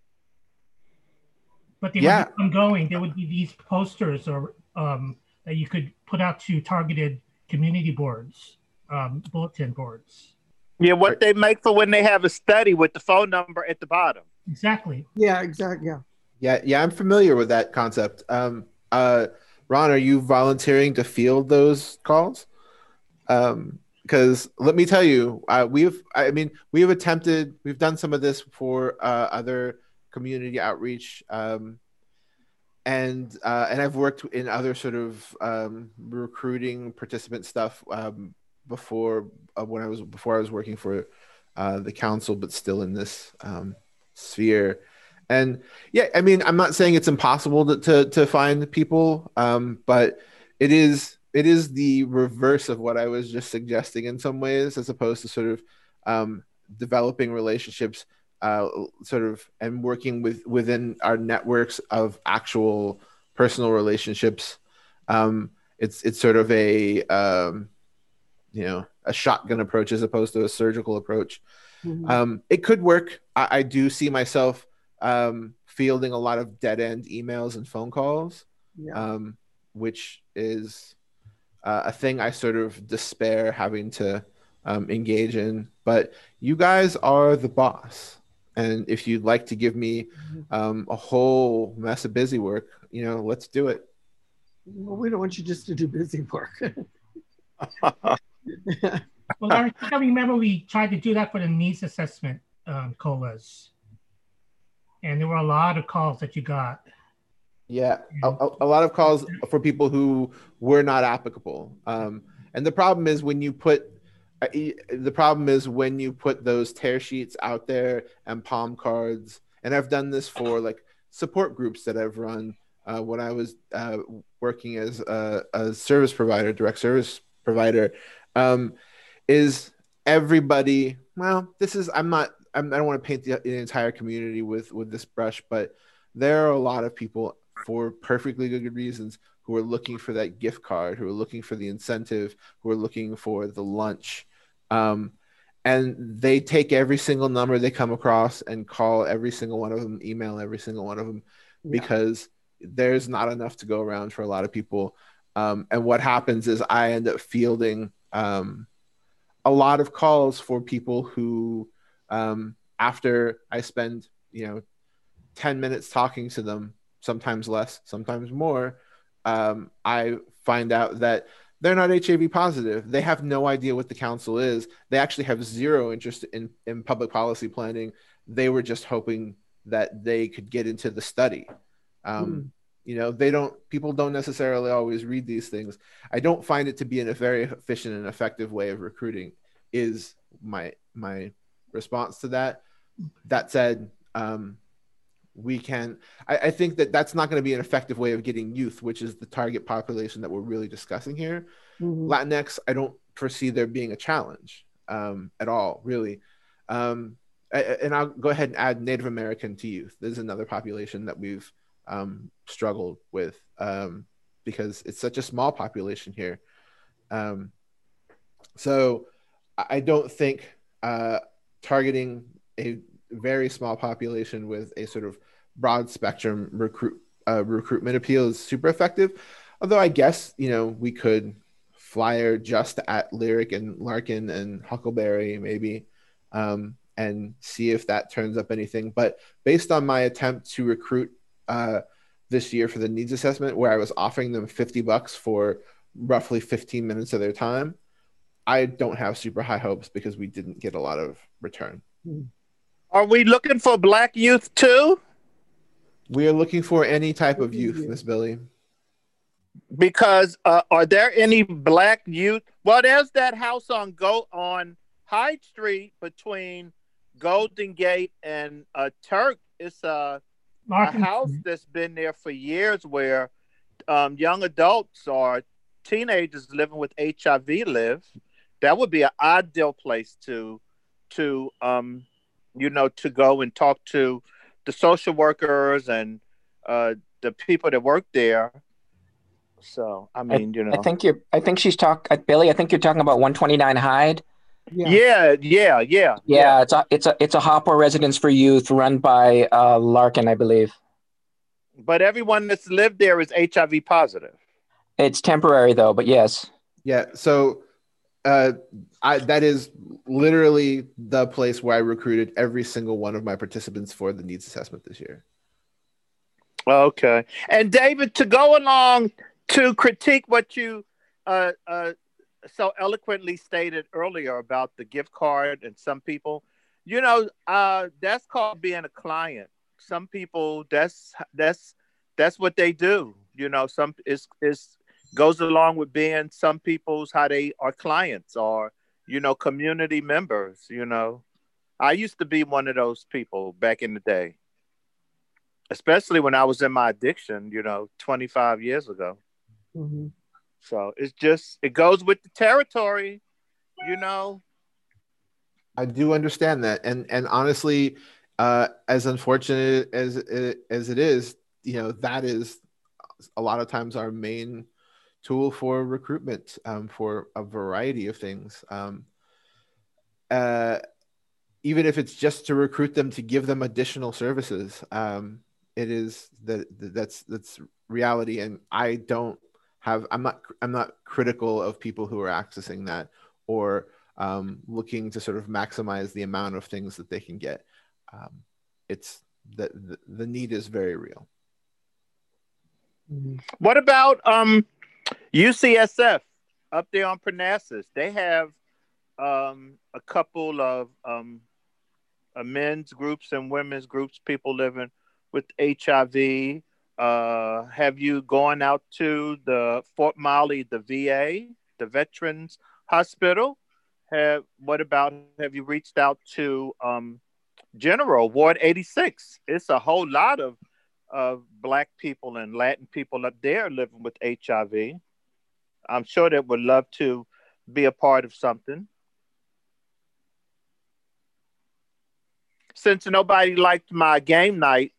But they Yeah. would be ongoing. There would be these posters or um, that you could put out to targeted community boards, um, bulletin boards. Yeah, what they make for when they have a study with the phone number at the bottom. Exactly. Yeah, exactly. Yeah. Yeah, yeah, I'm familiar with that concept. Um, uh, Ron, are you volunteering to field those calls? Um, because let me tell you, uh, we've, I mean, we have attempted, we've done some of this for uh, other community outreach, um, and uh, and I've worked in other sort of um, recruiting participant stuff um, before uh, when I was before I was working for uh, the council, but still in this um, sphere. And yeah, I mean, I'm not saying it's impossible to to, to find people, um, but it is it is the reverse of what I was just suggesting in some ways, as opposed to sort of um, developing relationships, uh, sort of, and working with within our networks of actual personal relationships. Um, it's it's sort of a um, you know a shotgun approach as opposed to a surgical approach. Mhm. Um, it could work. I, I do see myself um, fielding a lot of dead end emails and phone calls, Yeah. um, which is uh, a thing I sort of despair having to um, engage in. But you guys are the boss. And if you'd like to give me um, a whole mess of busy work, you know, let's do it. Well, we don't want you just to do busy work. Well, I think I remember we tried to do that for the needs assessment um, colas, and there were a lot of calls that you got. Yeah, a, a, a lot of calls for people who were not applicable. Um, and the problem is when you put uh, e- the problem is when you put those tear sheets out there and palm cards. And I've done this for like support groups that I've run uh, when I was uh, working as a, a service provider, direct service provider. Um, is everybody? Well, this is I'm not. I'm, I don't want to paint the, the entire community with with this brush, but there are a lot of people, for perfectly good reasons, who are looking for that gift card, who are looking for the incentive, who are looking for the lunch. Um, and they take every single number they come across and call every single one of them, email every single one of them, Yeah. because there's not enough to go around for a lot of people. Um, and what happens is I end up fielding um, a lot of calls for people who, um, after I spend, you know, ten minutes talking to them, sometimes less, sometimes more, um, I find out that they're not H I V positive. They have no idea what the council is. They actually have zero interest in, in public policy planning. They were just hoping that they could get into the study. Um, Mm. You know, they don't, people don't necessarily always read these things. I don't find it to be in a very efficient and effective way of recruiting, is my my response to that. That said, um, we can. I, I think that that's not going to be an effective way of getting youth, which is the target population that we're really discussing here. Mhm. Latinx, I don't foresee there being a challenge um, at all, really. Um, I, and I'll go ahead and add Native American to youth. There's another population that we've um, struggled with um, because it's such a small population here. Um, so I don't think uh, targeting a very small population with a sort of broad spectrum recruit uh, recruitment appeal is super effective. Although I guess, you know, we could flyer just at Lyric and Larkin and Huckleberry maybe um, and see if that turns up anything. But based on my attempt to recruit uh, this year for the needs assessment, where I was offering them fifty bucks for roughly fifteen minutes of their time, I don't have super high hopes because we didn't get a lot of return. Are we looking for Black youth too? We are looking for any type of youth, Miss Billy. Because uh, are there any Black youth? Well, there's that house on Go on Hyde Street between Golden Gate and uh, Turk. It's a, a house that's been there for years where um, young adults or teenagers living with H I V live. That would be an ideal place to, to um, you know, to go and talk to the social workers and uh, the people that work there. So, I mean, I, you know. I think you're, I think she's talking, Billy, I think you're talking about one twenty-nine Hyde. Yeah. Yeah, yeah, yeah. Yeah, it's a, it's a, it's a Hopper Residence for Youth run by uh, Larkin, I believe. But everyone that's lived there is H I V positive. It's temporary though, but yes. Yeah, so uh, I, that is literally the place where I recruited every single one of my participants for the needs assessment this year. Okay. And David, to go along to critique what you uh, uh, so eloquently stated earlier about the gift card and some people, you know, uh, that's called being a client. Some people, that's that's that's what they do. You know, some it's, it's goes along with being some people's how they are clients or, you know, community members. You know, I used to be one of those people back in the day, especially when I was in my addiction, you know, twenty-five years ago. Mm-hmm. So it's just, it goes with the territory, you know. I do understand that. And and honestly, uh, as unfortunate as it, as it is, you know, that is a lot of times our main tool for recruitment um, for a variety of things. Um, uh, even if it's just to recruit them to give them additional services, um, it is that that's that's reality. And I don't have I'm not I'm not critical of people who are accessing that or um, looking to sort of maximize the amount of things that they can get. Um, it's the, the the need is very real. What about um, U C S F up there on Parnassus? They have um, a couple of um, uh, men's groups and women's groups, people living with H I V. Uh, have you gone out to the Fort Molly, the V A, the Veterans Hospital? Have what about, have you reached out to um, General Ward eighty-six? It's a whole lot of, of Black people and Latin people up there living with H I V. I'm sure they would love to be a part of something. Since nobody liked my game night,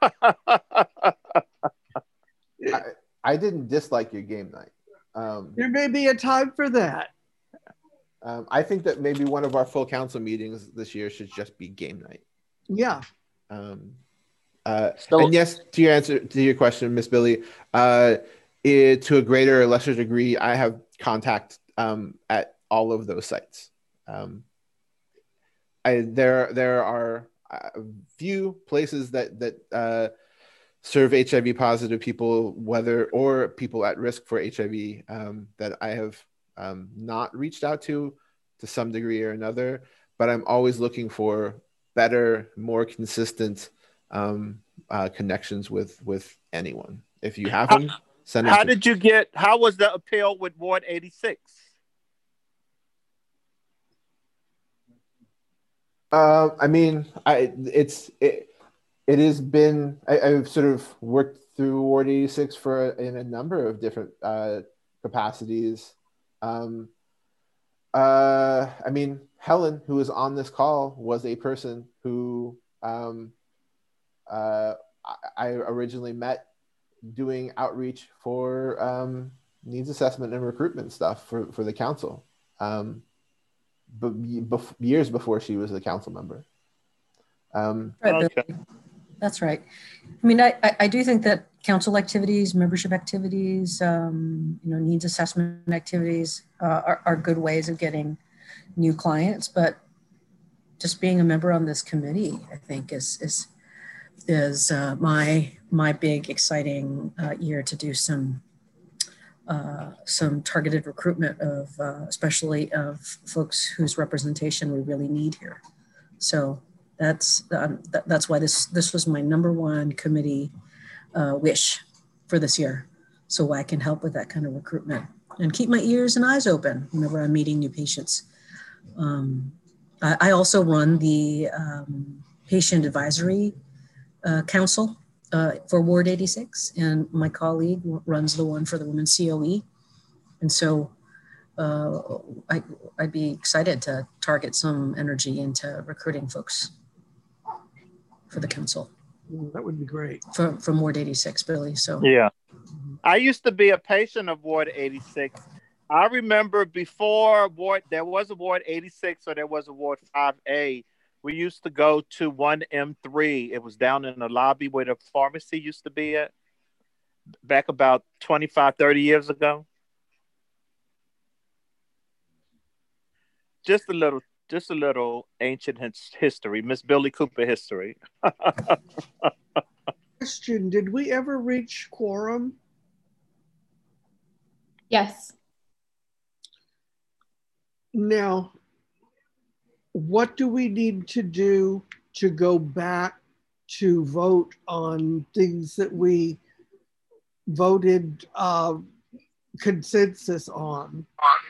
I, I didn't dislike your game night. Um, there may be a time for that. Um, I think that maybe one of our full council meetings this year should just be game night. Yeah. Um, uh, So- and yes, to your answer to your question, Miss Billy, uh, it, to a greater or lesser degree, I have contact um, at all of those sites. Um, I, there, there are a few places that that uh, serve H I V positive people, whether or people at risk for H I V, um, that I have um, not reached out to to some degree or another. But I'm always looking for better, more consistent um, uh, connections with with anyone. If you have them, send them. how to- did you get, how was the appeal with Ward eighty-six? Uh, I mean, I it's it it has been I, I've sort of worked through Ward eighty-six for a, in a number of different uh, capacities. Um, uh, I mean, Helen, who is on this call, was a person who um, uh, I, I originally met doing outreach for um, needs assessment and recruitment stuff for, for the council. Um, but bef- years before she was a council member. Um, right, okay. Billy. That's right. I mean, I, I, I do think that council activities, membership activities, um, you know, needs assessment activities uh, are, are good ways of getting new clients. But just being a member on this committee, I think, is is is uh, my my big exciting uh, year to do some uh, some targeted recruitment of, uh, especially of folks whose representation we really need here. So. That's um, th- that's why this this was my number one committee uh, wish for this year, so I can help with that kind of recruitment and keep my ears and eyes open whenever I'm meeting new patients. Um, I, I also run the um, patient advisory uh, council uh, for Ward eighty-six, and my colleague runs the one for the Women's C O E, and so uh, I, I'd be excited to target some energy into recruiting folks for the council. That would be great. For, from Ward eighty-six, Billy, so. Yeah. I used to be a patient of Ward eighty-six. I remember before Ward, there was a Ward eighty-six or there was a Ward five A. We used to go to one M three. It was down in the lobby where the pharmacy used to be at, back about twenty-five, thirty years ago. Just a little Just a little ancient history, Miss Billy Cooper history. Question, did we ever reach quorum? Yes. Now, what do we need to do to go back to vote on things that we voted uh, consensus on?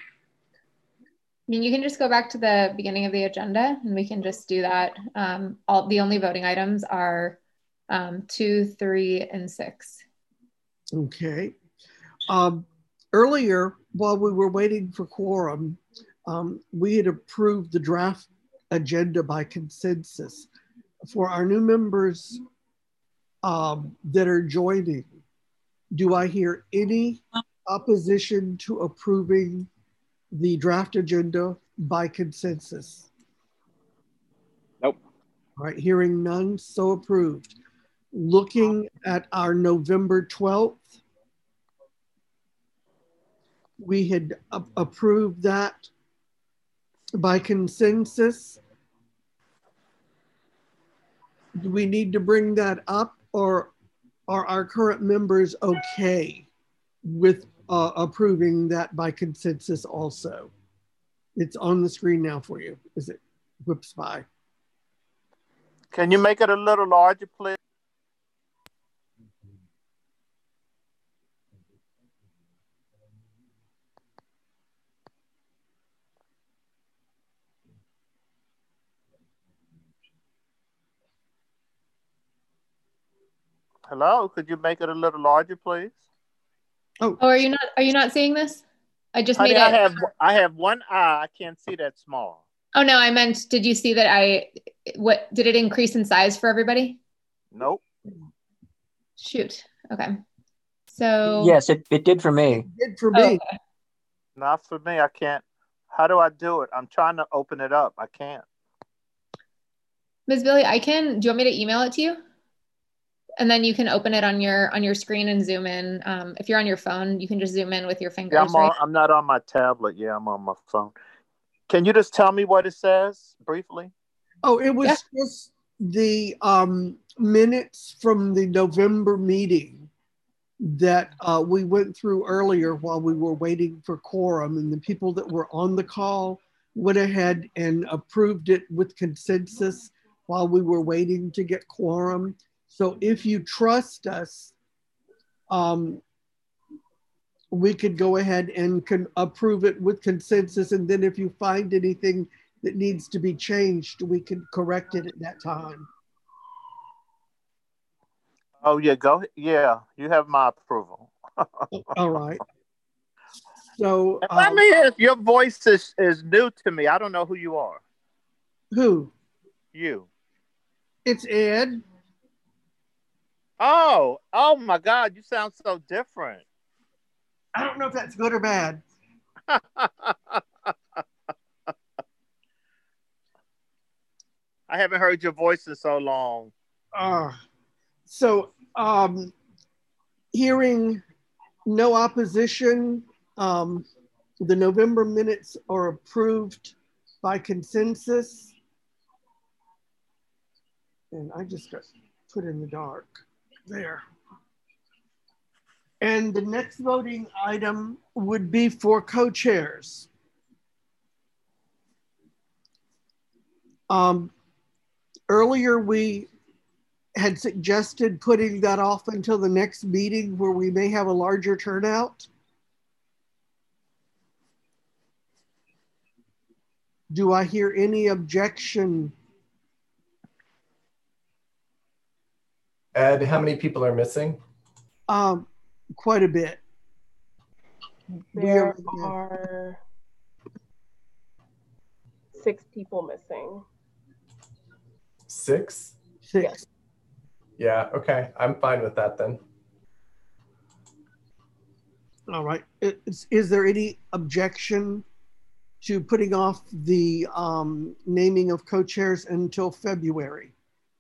I mean, you can just go back to the beginning of the agenda and we can just do that. Um, all the only voting items are um, two, three, and six. Okay. Um, earlier, while we were waiting for quorum, um, we had approved the draft agenda by consensus. For our new members um, that are joining, do I hear any opposition to approving the draft agenda by consensus? Nope. All right, hearing none, so approved. Looking at our November twelfth, we had a- approved that by consensus. Do we need to bring that up, or are our current members okay with Uh, approving that by consensus also? It's on the screen now for you. Is it whips by? Can you make it a little larger, please? Hello, could you make it a little larger, please? Oh, oh, are you not? Are you not seeing this? I just Honey, made it. I have I have one eye. I can't see that small. Oh no, I meant. Did you see that? I what did it increase in size for everybody? Nope. Shoot. Okay. So. Yes, it, it did for me. It did for Oh, me. okay. Not for me. I can't. How do I do it? I'm trying to open it up. I can't. Miz Billy, I can. Do you want me to email it to you? And then you can open it on your on your screen and zoom in. Um, if you're on your phone, you can just zoom in with your fingers. Yeah, I'm, on, right? I'm not on my tablet. Yeah, I'm on my phone. Can you just tell me what it says briefly? Oh, it was Yeah. just the um, minutes from the November meeting that uh, we went through earlier while we were waiting for quorum, and the people that were on the call went ahead and approved it with consensus while we were waiting to get quorum. So if you trust us, um, we could go ahead and can approve it with consensus. And then if you find anything that needs to be changed, we can correct it at that time. Oh yeah, go. Yeah, you have my approval. All right. So And let um, me ask, your voice is, is new to me. I don't know who you are. who? You. It's Ed. Oh, oh my God, you sound so different. I don't know if that's good or bad. I haven't heard your voice in so long. Uh, so um, hearing no opposition, um, the November minutes are approved by consensus. And I just got put in the dark there. And the next voting item would be for co-chairs. Um, earlier, we had suggested putting that off until the next meeting where we may have a larger turnout. Do I hear any objection? Ed, how many people are missing? Um, quite a bit. There are six people missing. Six? Six. Yes. Yeah, okay. I'm fine with that then. All right. Is, is there any objection to putting off the um, naming of co-chairs until February?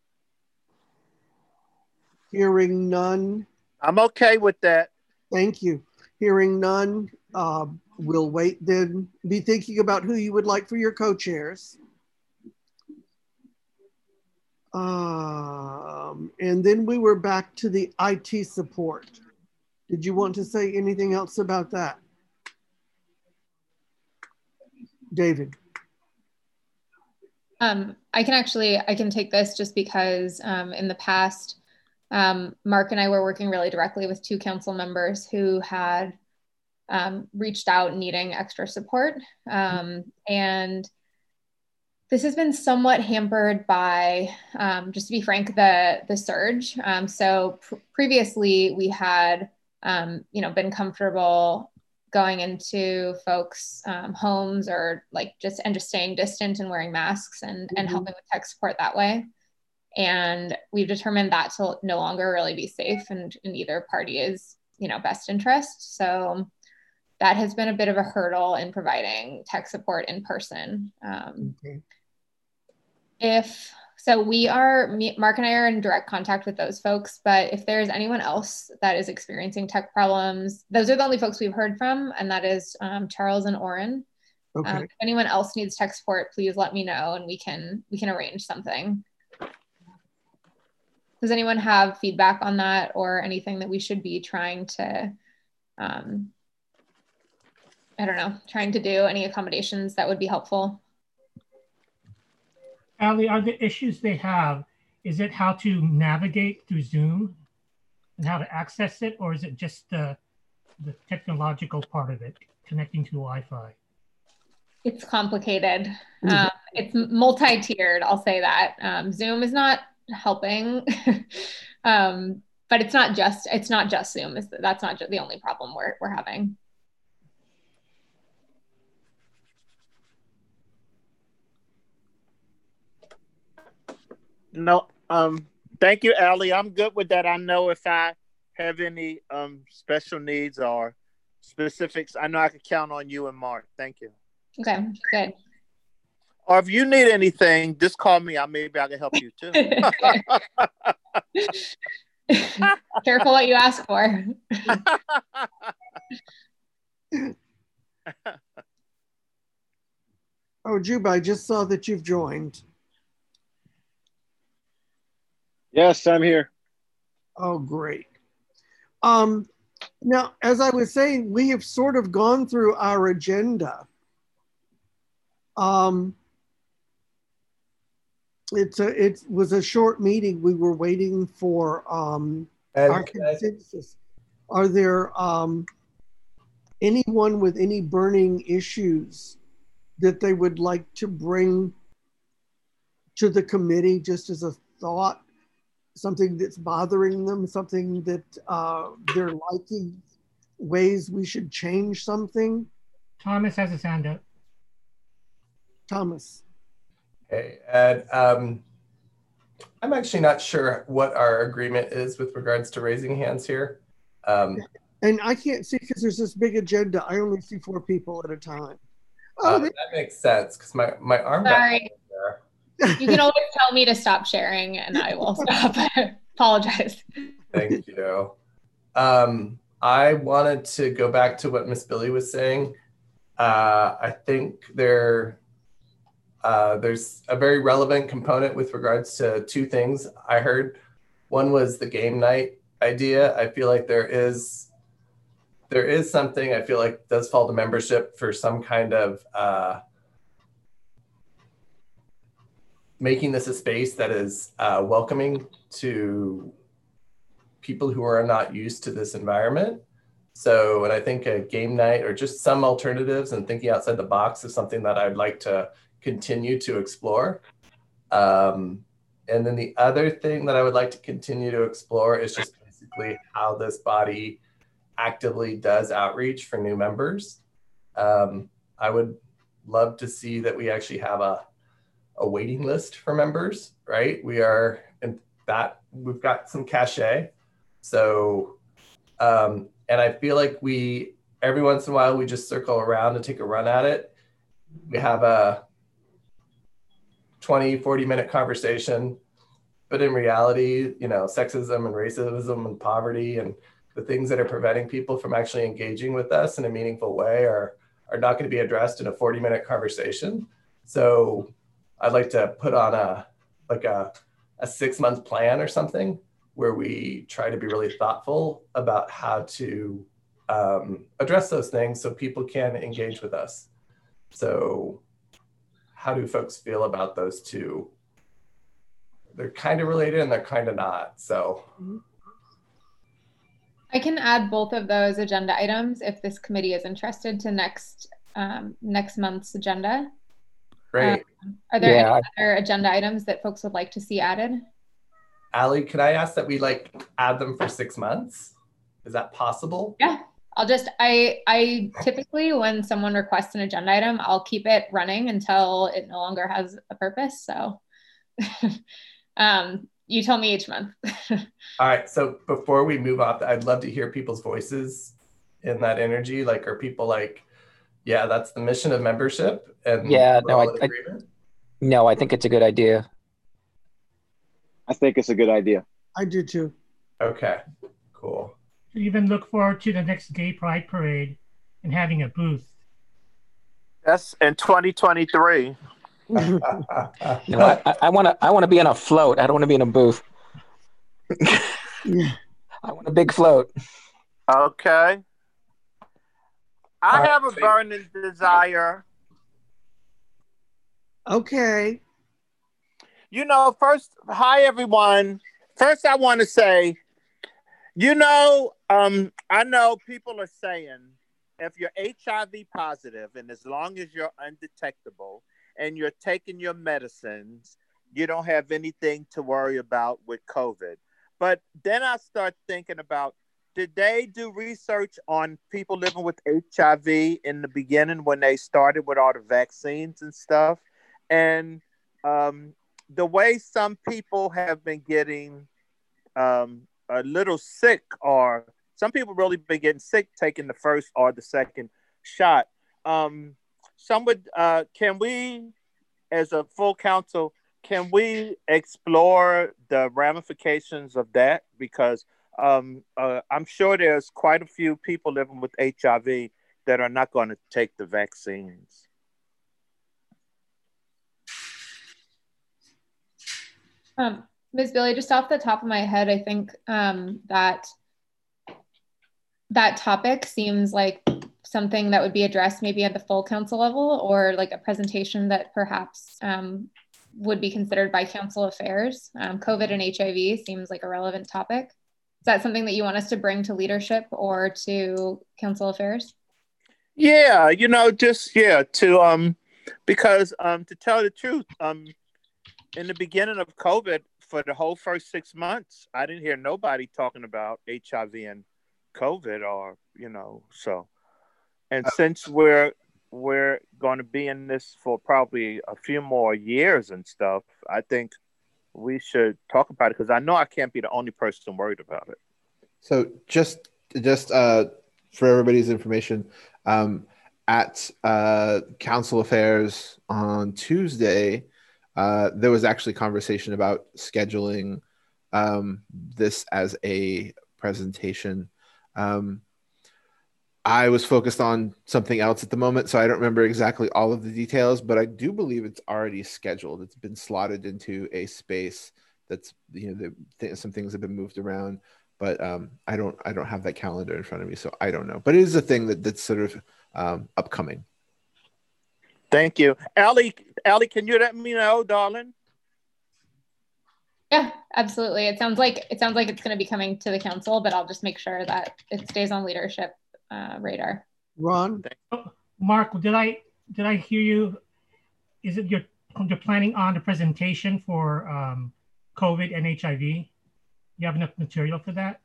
Hearing none. I'm okay with that. Thank you. Hearing none, uh, we'll wait then. Be thinking about who you would like for your co-chairs. Um, and then we were back to the I T support. Did you want to say anything else about that? David. Um, I can actually, I can take this just because um, in the past, um, Mark and I were working really directly with two council members who had um, reached out needing extra support. Um, and this has been somewhat hampered by, um, just to be frank, the, the surge. Um, so pr previously we had, um, you know, been comfortable going into folks' um, homes or like just, and just staying distant and wearing masks and, and Mm-hmm. helping with tech support that way. And we've determined that to no longer really be safe and in either party is, you know, best interest. So that has been a bit of a hurdle in providing tech support in person. Um, Okay. If, so we are, me, Mark and I are in direct contact with those folks, but if there's anyone else that is experiencing tech problems, those are the only folks we've heard from, and that is um, Charles and Oren. Okay. Um, if anyone else needs tech support, please let me know and we can, we can arrange something. Does anyone have feedback on that or anything that we should be trying to, um, I don't know, trying to do any accommodations that would be helpful? Ali, are the issues they have, is it how to navigate through Zoom and how to access it, or is it just the, the technological part of it, connecting to Wi-Fi? It's complicated. Um, it's multi-tiered, I'll say that. Um, Zoom is not helping, um, but it's not just, it's not just Zoom. It's, that's not the only problem we're, we're having. No, um, thank you, Ali. I'm good with that. I know if I have any um special needs or specifics, I know I can count on you and Mark. Thank you. Okay, good. Or if you need anything, just call me. I maybe I can help you too. Careful what you ask for. Oh, Juba, I just saw that you've joined. Yes, I'm here. Oh, great. Um, now, as I was saying, we have sort of gone through our agenda. Um, it's a, it was a short meeting. We were waiting for um, And our can I- consensus. Are there um, anyone with any burning issues that they would like to bring to the committee just as a thought, something that's bothering them, something that uh, they're liking, ways we should change something? Thomas has his hand up. Thomas. Hey, Ed. Um, I'm actually not sure what our agreement is with regards to raising hands here. Um, and I can't see because there's this big agenda. I only see four people at a time. Oh, uh, they- that makes sense because my, my arm Sorry. got there. You can always tell me to stop sharing and I will stop. Apologize. Thank you. Um, I wanted to go back to what Miss Billy was saying. Uh, I think there, uh, there's a very relevant component with regards to two things I heard. One was the game night idea. I feel like there is there is something I feel like does fall to membership for some kind of uh, making this a space that is uh, welcoming to people who are not used to this environment. So, and I think a game night or just some alternatives and thinking outside the box is something that I'd like to continue to explore. Um, and then the other thing that I would like to continue to explore is just basically how this body actively does outreach for new members. Um, I would love to see that we actually have a, a waiting list for members, right? We are in that, we've got some cachet. So, um, and I feel like we, every once in a while, we just circle around and take a run at it. We have a twenty, forty minute conversation, but in reality, you know, sexism and racism and poverty and the things that are preventing people from actually engaging with us in a meaningful way are, are not going to be addressed in a forty minute conversation. So I'd like to put on a, like a, a six month plan or something where we try to be really thoughtful about how to um, address those things so people can engage with us. So how do folks feel about those two? They're kind of related and they're kind of not, so. I can add both of those agenda items if this committee is interested to next um, next month's agenda. Great. Um, are there Yeah. any other agenda items that folks would like to see added? Allie, can I ask that we like add them for six months? Is that possible? Yeah, I'll just, I, I typically, when someone requests an agenda item, I'll keep it running until it no longer has a purpose. So um, you tell me each month. All right, so before we move off, I'd love to hear people's voices in that energy. Like, are people like, yeah, that's the mission of membership? And Yeah, we're no, all I, in I, agreement? no, I think it's a good idea. I think it's a good idea. I do too. Okay, cool. Even look forward to the next Gay Pride Parade and having a booth. That's in twenty twenty-three. No, I, I want to. I want to be on a float. I don't want to be in a booth. I want a big float. Okay. I All have a right. burning desire. Okay. You know, first, hi everyone. First, I want to say, you know, um, I know people are saying if you're H I V positive and as long as you're undetectable and you're taking your medicines, you don't have anything to worry about with COVID. But then I start thinking about, did they do research on people living with H I V in the beginning when they started with all the vaccines and stuff? And um, the way some people have been getting um, a little sick, or some people really been getting sick taking the first or the second shot. Um, some would, uh, can we, as a full council, can we explore the ramifications of that? Because um, uh, I'm sure there's quite a few people living with H I V that are not going to take the vaccines. Um, Miz Billy, just off the top of my head, I think um, that that topic seems like something that would be addressed maybe at the full council level, or like a presentation that perhaps um, would be considered by council affairs. Um, COVID and H I V seems like a relevant topic. Is that something that you want us to bring to leadership or to council affairs? Yeah, you know, just, yeah, to, um, Because um, to tell the truth, um, in the beginning of COVID, for the whole first six months, I didn't hear nobody talking about H I V and COVID, or you know. So, and since we're we're going to be in this for probably a few more years and stuff, I think we should talk about it, because I know I can't be the only person worried about it. So just just uh, for everybody's information, um, at uh, Council Affairs on Tuesday, uh, there was actually conversation about scheduling um, this as a presentation. Um, I was focused on something else at the moment, so I don't remember exactly all of the details, but I do believe it's already scheduled. It's been slotted into a space that's, you know, the, th- some things have been moved around, but um, I don't I don't have that calendar in front of me, so I don't know. But it is a thing that, that's sort of um, upcoming. Thank you. Allie, Allie, can you let me know, darling? Yeah, absolutely. It sounds like it sounds like it's going to be coming to the council, but I'll just make sure that it stays on leadership uh, radar. Ron? Oh, Mark, did I did I hear you? Is it you're you're planning on the presentation for um, COVID and H I V? You have enough material for that?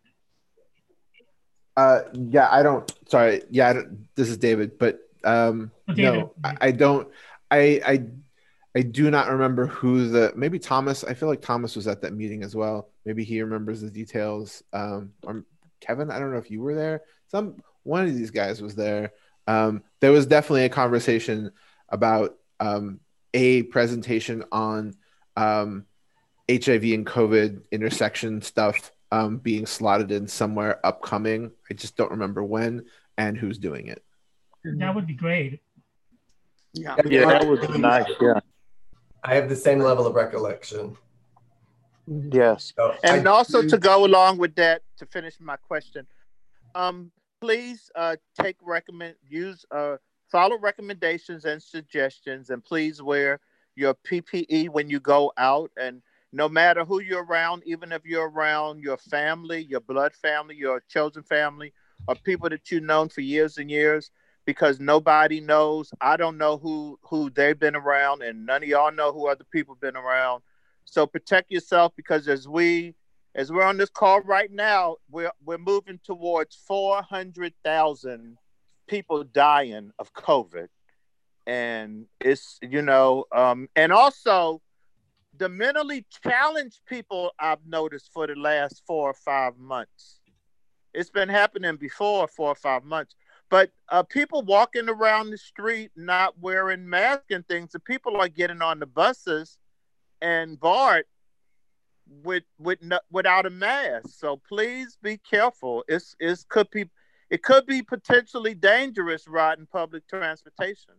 Uh, yeah, I don't. Sorry, yeah, I don't, this is David, but um, Oh, David. no, I, I don't. I I I do not remember who the. Maybe Thomas. I feel like Thomas was at that meeting as well. Maybe he remembers the details. Um, or Kevin, I don't know if you were there. Some one of these guys was there. Um, there was definitely a conversation about um, a presentation on um, H I V and COVID intersection stuff um, being slotted in somewhere upcoming. I just don't remember when and who's doing it. That would be great. Yeah, Yeah, that would be nice. Yeah. I have the same level of recollection. Yes. So And I also do- to go along with that, to finish my question, um, please uh, take recommend use uh, follow recommendations and suggestions, and please wear your P P E when you go out. And no matter who you're around, even if you're around your family, your blood family, your chosen family, or people that you've known for years and years, because nobody knows. I don't know who who they've been around, and none of y'all know who other people been around. So protect yourself, because as we as we're on this call right now, we're we're moving towards four hundred thousand people dying of COVID, and it's you know, um, and also the mentally challenged people I've noticed for the last four or five months. It's been happening before four or five months. But uh, people walking around the street not wearing masks and things, the people are getting on the buses and BART with with no, without a mask. So please be careful. It's it's could be it could be potentially dangerous riding public transportation.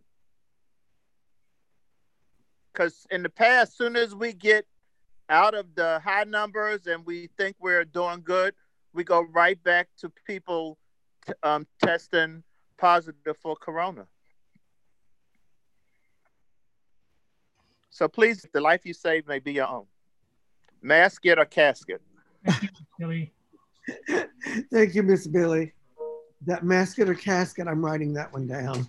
Because in the past, soon as we get out of the high numbers and we think we're doing good, we go right back to people t- um, testing positive for corona. So please, the life you save may be your own. Mask it or casket. Thank you, Billy. Thank you, Miss Billy. That masket or casket, I'm writing that one down.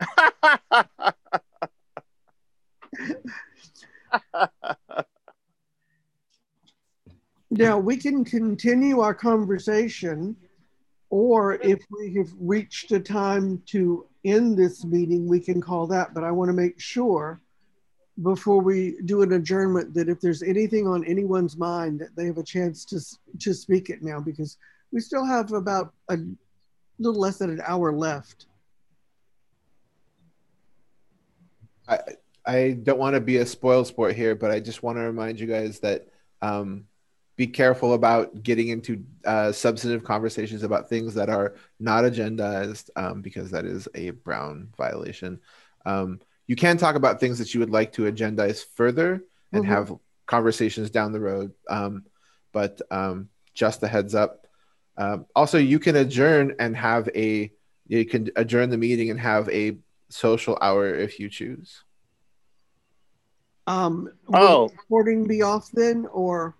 Now, we can continue our conversation, or if we have reached a time to end this meeting, we can call that. But I want to make sure before we do an adjournment that if there's anything on anyone's mind, that they have a chance to, to speak it now, because we still have about a little less than an hour left. I I don't want to be a spoil sport here, but I just want to remind you guys that um, be careful about getting into uh, substantive conversations about things that are not agendized, um, because that is a Brown violation. Um, you can talk about things that you would like to agendize further and Mhm. have conversations down the road, um, but um, just a heads up. Um, also, you can adjourn and have a you can adjourn the meeting and have a social hour if you choose. Um, Oh. will the recording be off then, or?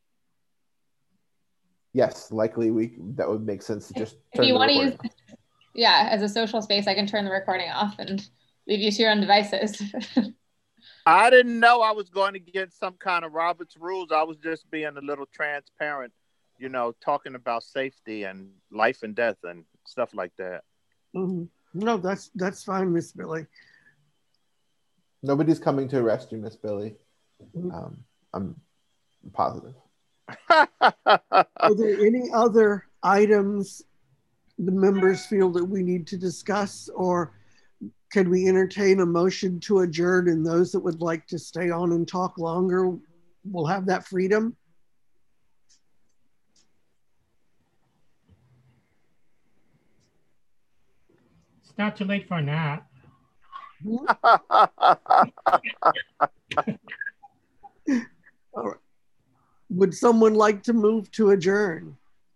Yes, likely we that would make sense to just If turn you the want to recording use, off. yeah, as a social space, I can turn the recording off and leave you to your own devices. I didn't know I was going to get some kind of Robert's rules. I was just being a little transparent, you know, talking about safety and life and death and stuff like that. Mm-hmm. No, that's that's fine, Miss Billy. Nobody's coming to arrest you, Miss Billy. Um, I'm positive. Are there any other items the members feel that we need to discuss, or can we entertain a motion to adjourn, and those that would like to stay on and talk longer will have that freedom? It's not too late for a nap. All right. Would someone like to move to adjourn?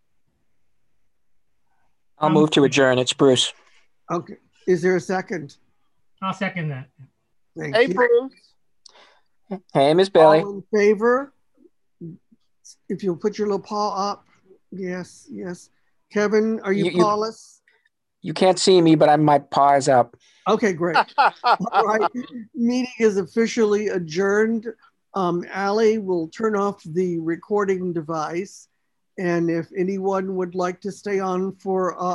I'll move to adjourn. It's Bruce. Okay. Is there a second? I'll second that. Thank Hey, you. Bruce. Hey, Miss Billy. All in favor? If you'll put your little paw up. Yes, yes. Kevin, are you, You- you- pawless? You can't see me, but I'm my paw is up. Okay, great. All right. Meeting is officially adjourned. Um, Allie will turn off the recording device. And if anyone would like to stay on for uh,